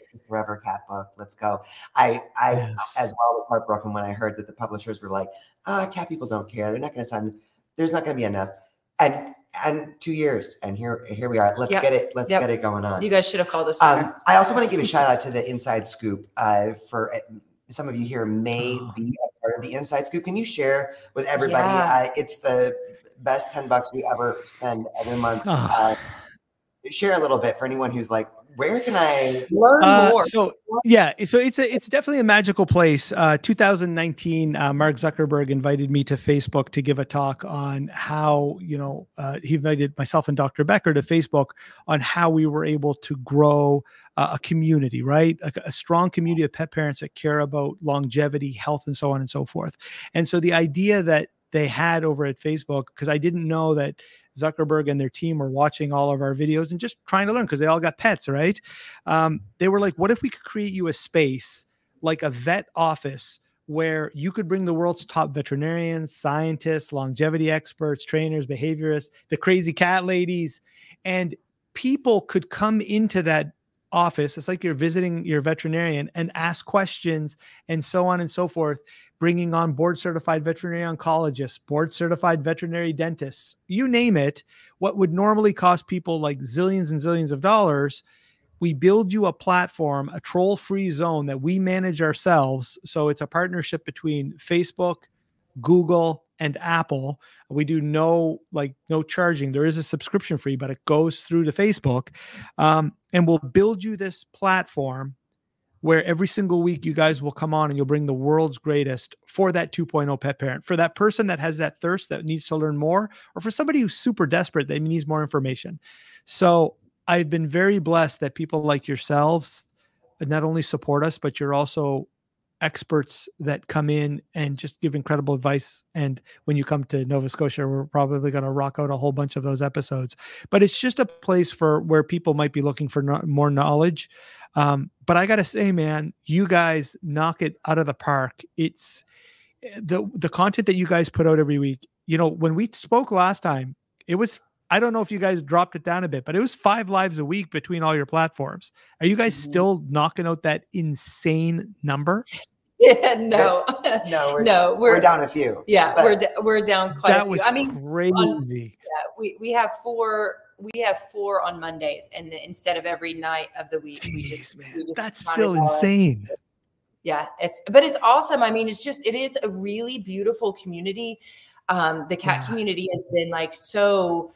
Forever cat book. Let's go. I, I Yes. as well was heartbroken when I heard that the publishers were like, ah, cat people don't care. They're not going to sign. There's not going to be enough. And and two years, and here here we are. Let's Yep. get it. Let's Yep. get it going on. You guys should have called us sooner. Um, I also want to give a shout out to the Inside Scoop. Uh, for uh, some of you here may Oh. be a part of the Inside Scoop. Can you share with everybody? Yeah. Uh, it's the best ten bucks we ever spend every month. Oh. Uh, share a little bit for anyone who's like, where can I Learn Uh, more. so yeah, so it's a it's definitely a magical place. Uh, two thousand nineteen, uh, Mark Zuckerberg invited me to Facebook to give a talk on how you know uh, he invited myself and Doctor Becker to Facebook on how we were able to grow uh, a community, right? A, a strong community of pet parents that care about longevity, health, and so on and so forth. And so the idea that they had over at Facebook, because I didn't know that Zuckerberg and their team were watching all of our videos and just trying to learn because they all got pets, right? Um, they were like, what if we could create you a space like a vet office where you could bring the world's top veterinarians, scientists, longevity experts, trainers, behaviorists, the crazy cat ladies, and people could come into that office. It's like you're visiting your veterinarian and ask questions and so on and so forth, bringing on board certified veterinary oncologists, board certified veterinary dentists, you name it. What would normally cost people like zillions and zillions of dollars, we build you a platform, a troll-free zone that we manage ourselves. So it's a partnership between Facebook, Google, and Apple. We do no like no charging. There is a subscription fee, but it goes through to Facebook. Um, and we'll build you this platform where every single week you guys will come on and you'll bring the world's greatest for that two point oh pet parent, for that person that has that thirst that needs to learn more, or for somebody who's super desperate that needs more information. So I've been very blessed that people like yourselves not only support us, but you're also experts that come in and just give incredible advice. And when you come to Nova Scotia, we're probably going to rock out a whole bunch of those episodes, but it's just a place for where people might be looking for no, more knowledge. Um, but I got to say, man, you guys knock it out of the park. It's the, the content that you guys put out every week. You know, when we spoke last time, it was, I don't know if you guys dropped it down a bit, but it was five lives a week between all your platforms. Are you guys Mhm. still knocking out that insane number? Yeah, no, No, we're, no, we're, we're, down a few. yeah, but- we're d- we're down quite a That few. was I mean, crazy. yeah, we we have four we have four on Mondays, and instead of every night of the week, we Jeez, just, we man, just that's count still it all. insane. Yeah, it's but it's awesome. I mean, it's just it is a really beautiful community. Um, the cat Yeah. community has been like so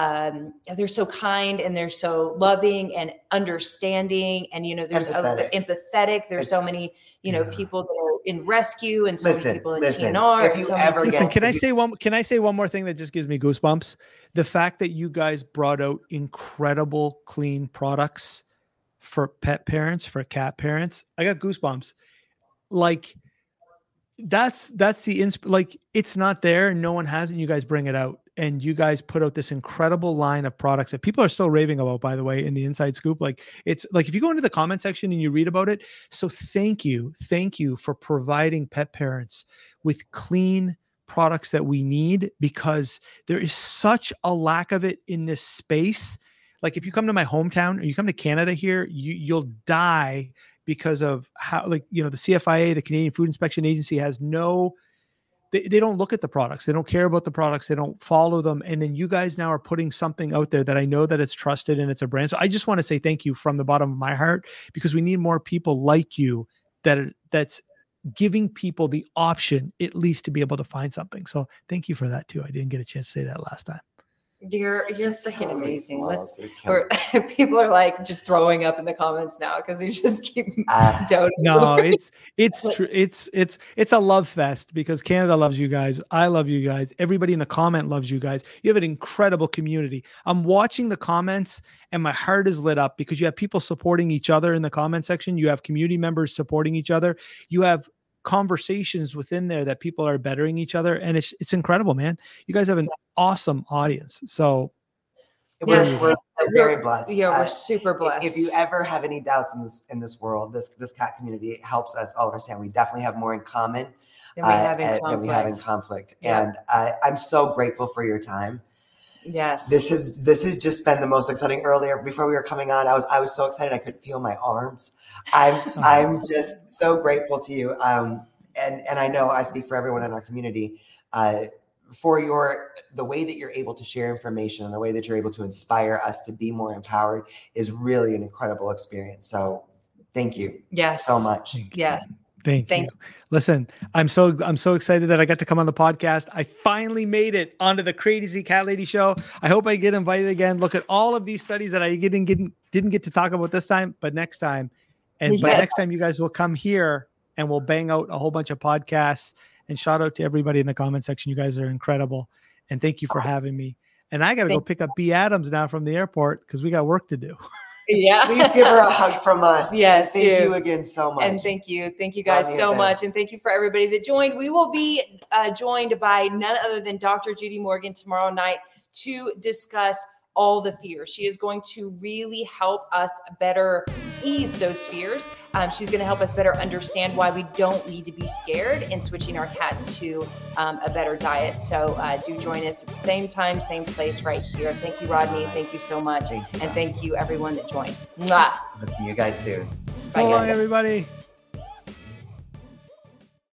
um they're so kind and they're so loving and understanding, and you know there's Empathetic. a, empathetic. There's so It's- many you know yeah. people that are in rescue and so Listen, many people in listen, T N R. if and you so many ever people- Listen, get- can I if you- say one? Can I say one more thing that just gives me goosebumps? The fact that you guys brought out incredible, clean products for pet parents, for cat parents. I got goosebumps. Like that's that's the insp- like it's not there and no one has it. And you guys bring it out, and you guys put out this incredible line of products that people are still raving about. By the way, in the Inside Scoop, like it's like if you go into the comment section and you read about it. So thank you, thank you for providing pet parents with clean products that we need, because there is such a lack of it in this space. Like if you come to my hometown or you come to Canada here, you you'll die because of how, like, you know, the C F I A, the Canadian Food Inspection Agency, has no, they, they don't look at the products. They don't care about the products. They don't follow them. And then you guys now are putting something out there that I know that it's trusted and it's a brand. So I just want to say thank you from the bottom of my heart, because we need more people like you that are, that's giving people the option at least to be able to find something. So thank you for that too. I didn't get a chance to say that last time. You're you're freaking amazing. Let's You're killing we're people are like just throwing up in the comments now because we just keep Ah. doting. No, it's it's Let's- true. It's it's it's a love fest, because Canada loves you guys. I love you guys. Everybody in the comment loves you guys. You have an incredible community. I'm watching the comments and my heart is lit up, because you have people supporting each other in the comment section. You have community members supporting each other. You have conversations within there that people are bettering each other, and it's it's incredible, man. You guys have an awesome audience. So We're, Yeah. we're, we're very blessed. Yeah, we're Uh, super blessed. If you ever have any doubts in this in this world, this this cat community helps us all understand. We definitely have more in common then we uh, have in and- than we have in conflict. conflict. Yeah. And uh, I'm so grateful for your time. Yes. This has this has just been the most exciting. Earlier, before we were coming on, I was I was so excited I could feel my arms. I'm I'm just so grateful to you. Um, and and I know I speak for everyone in our community. Uh, for your the way that you're able to share information and the way that you're able to inspire us to be more empowered is really an incredible experience. So thank you. Yes. So much. Yes. Thank, Thank you. Listen, I'm so I'm so excited that I got to come on the podcast. I finally made it onto the Crazy Cat Lady show. I hope I get invited again. Look at all of these studies that I didn't get didn't get to talk about this time, but next time. And Yes. but next time you guys will come here and we'll bang out a whole bunch of podcasts. And shout out to everybody in the comment section. You guys are incredible. And thank you for having me. And I got to go pick up B Adams now from the airport because we got work to do. Yeah. Please give her a hug from us. Yes, Thank do. you again so much. And thank you. Thank you guys Love you, so Ben. much. And thank you for everybody that joined. We will be uh, joined by none other than Doctor Judy Morgan tomorrow night to discuss all the fears. She is going to really help us better ease those fears. Um, she's going to help us better understand why we don't need to be scared in switching our cats to um, a better diet. So uh, do join us same time, same place right here. Thank you, Rodney. Thank you so much. Thank you. And thank you everyone that joined. Mwah. We'll see you guys soon. So long, everybody.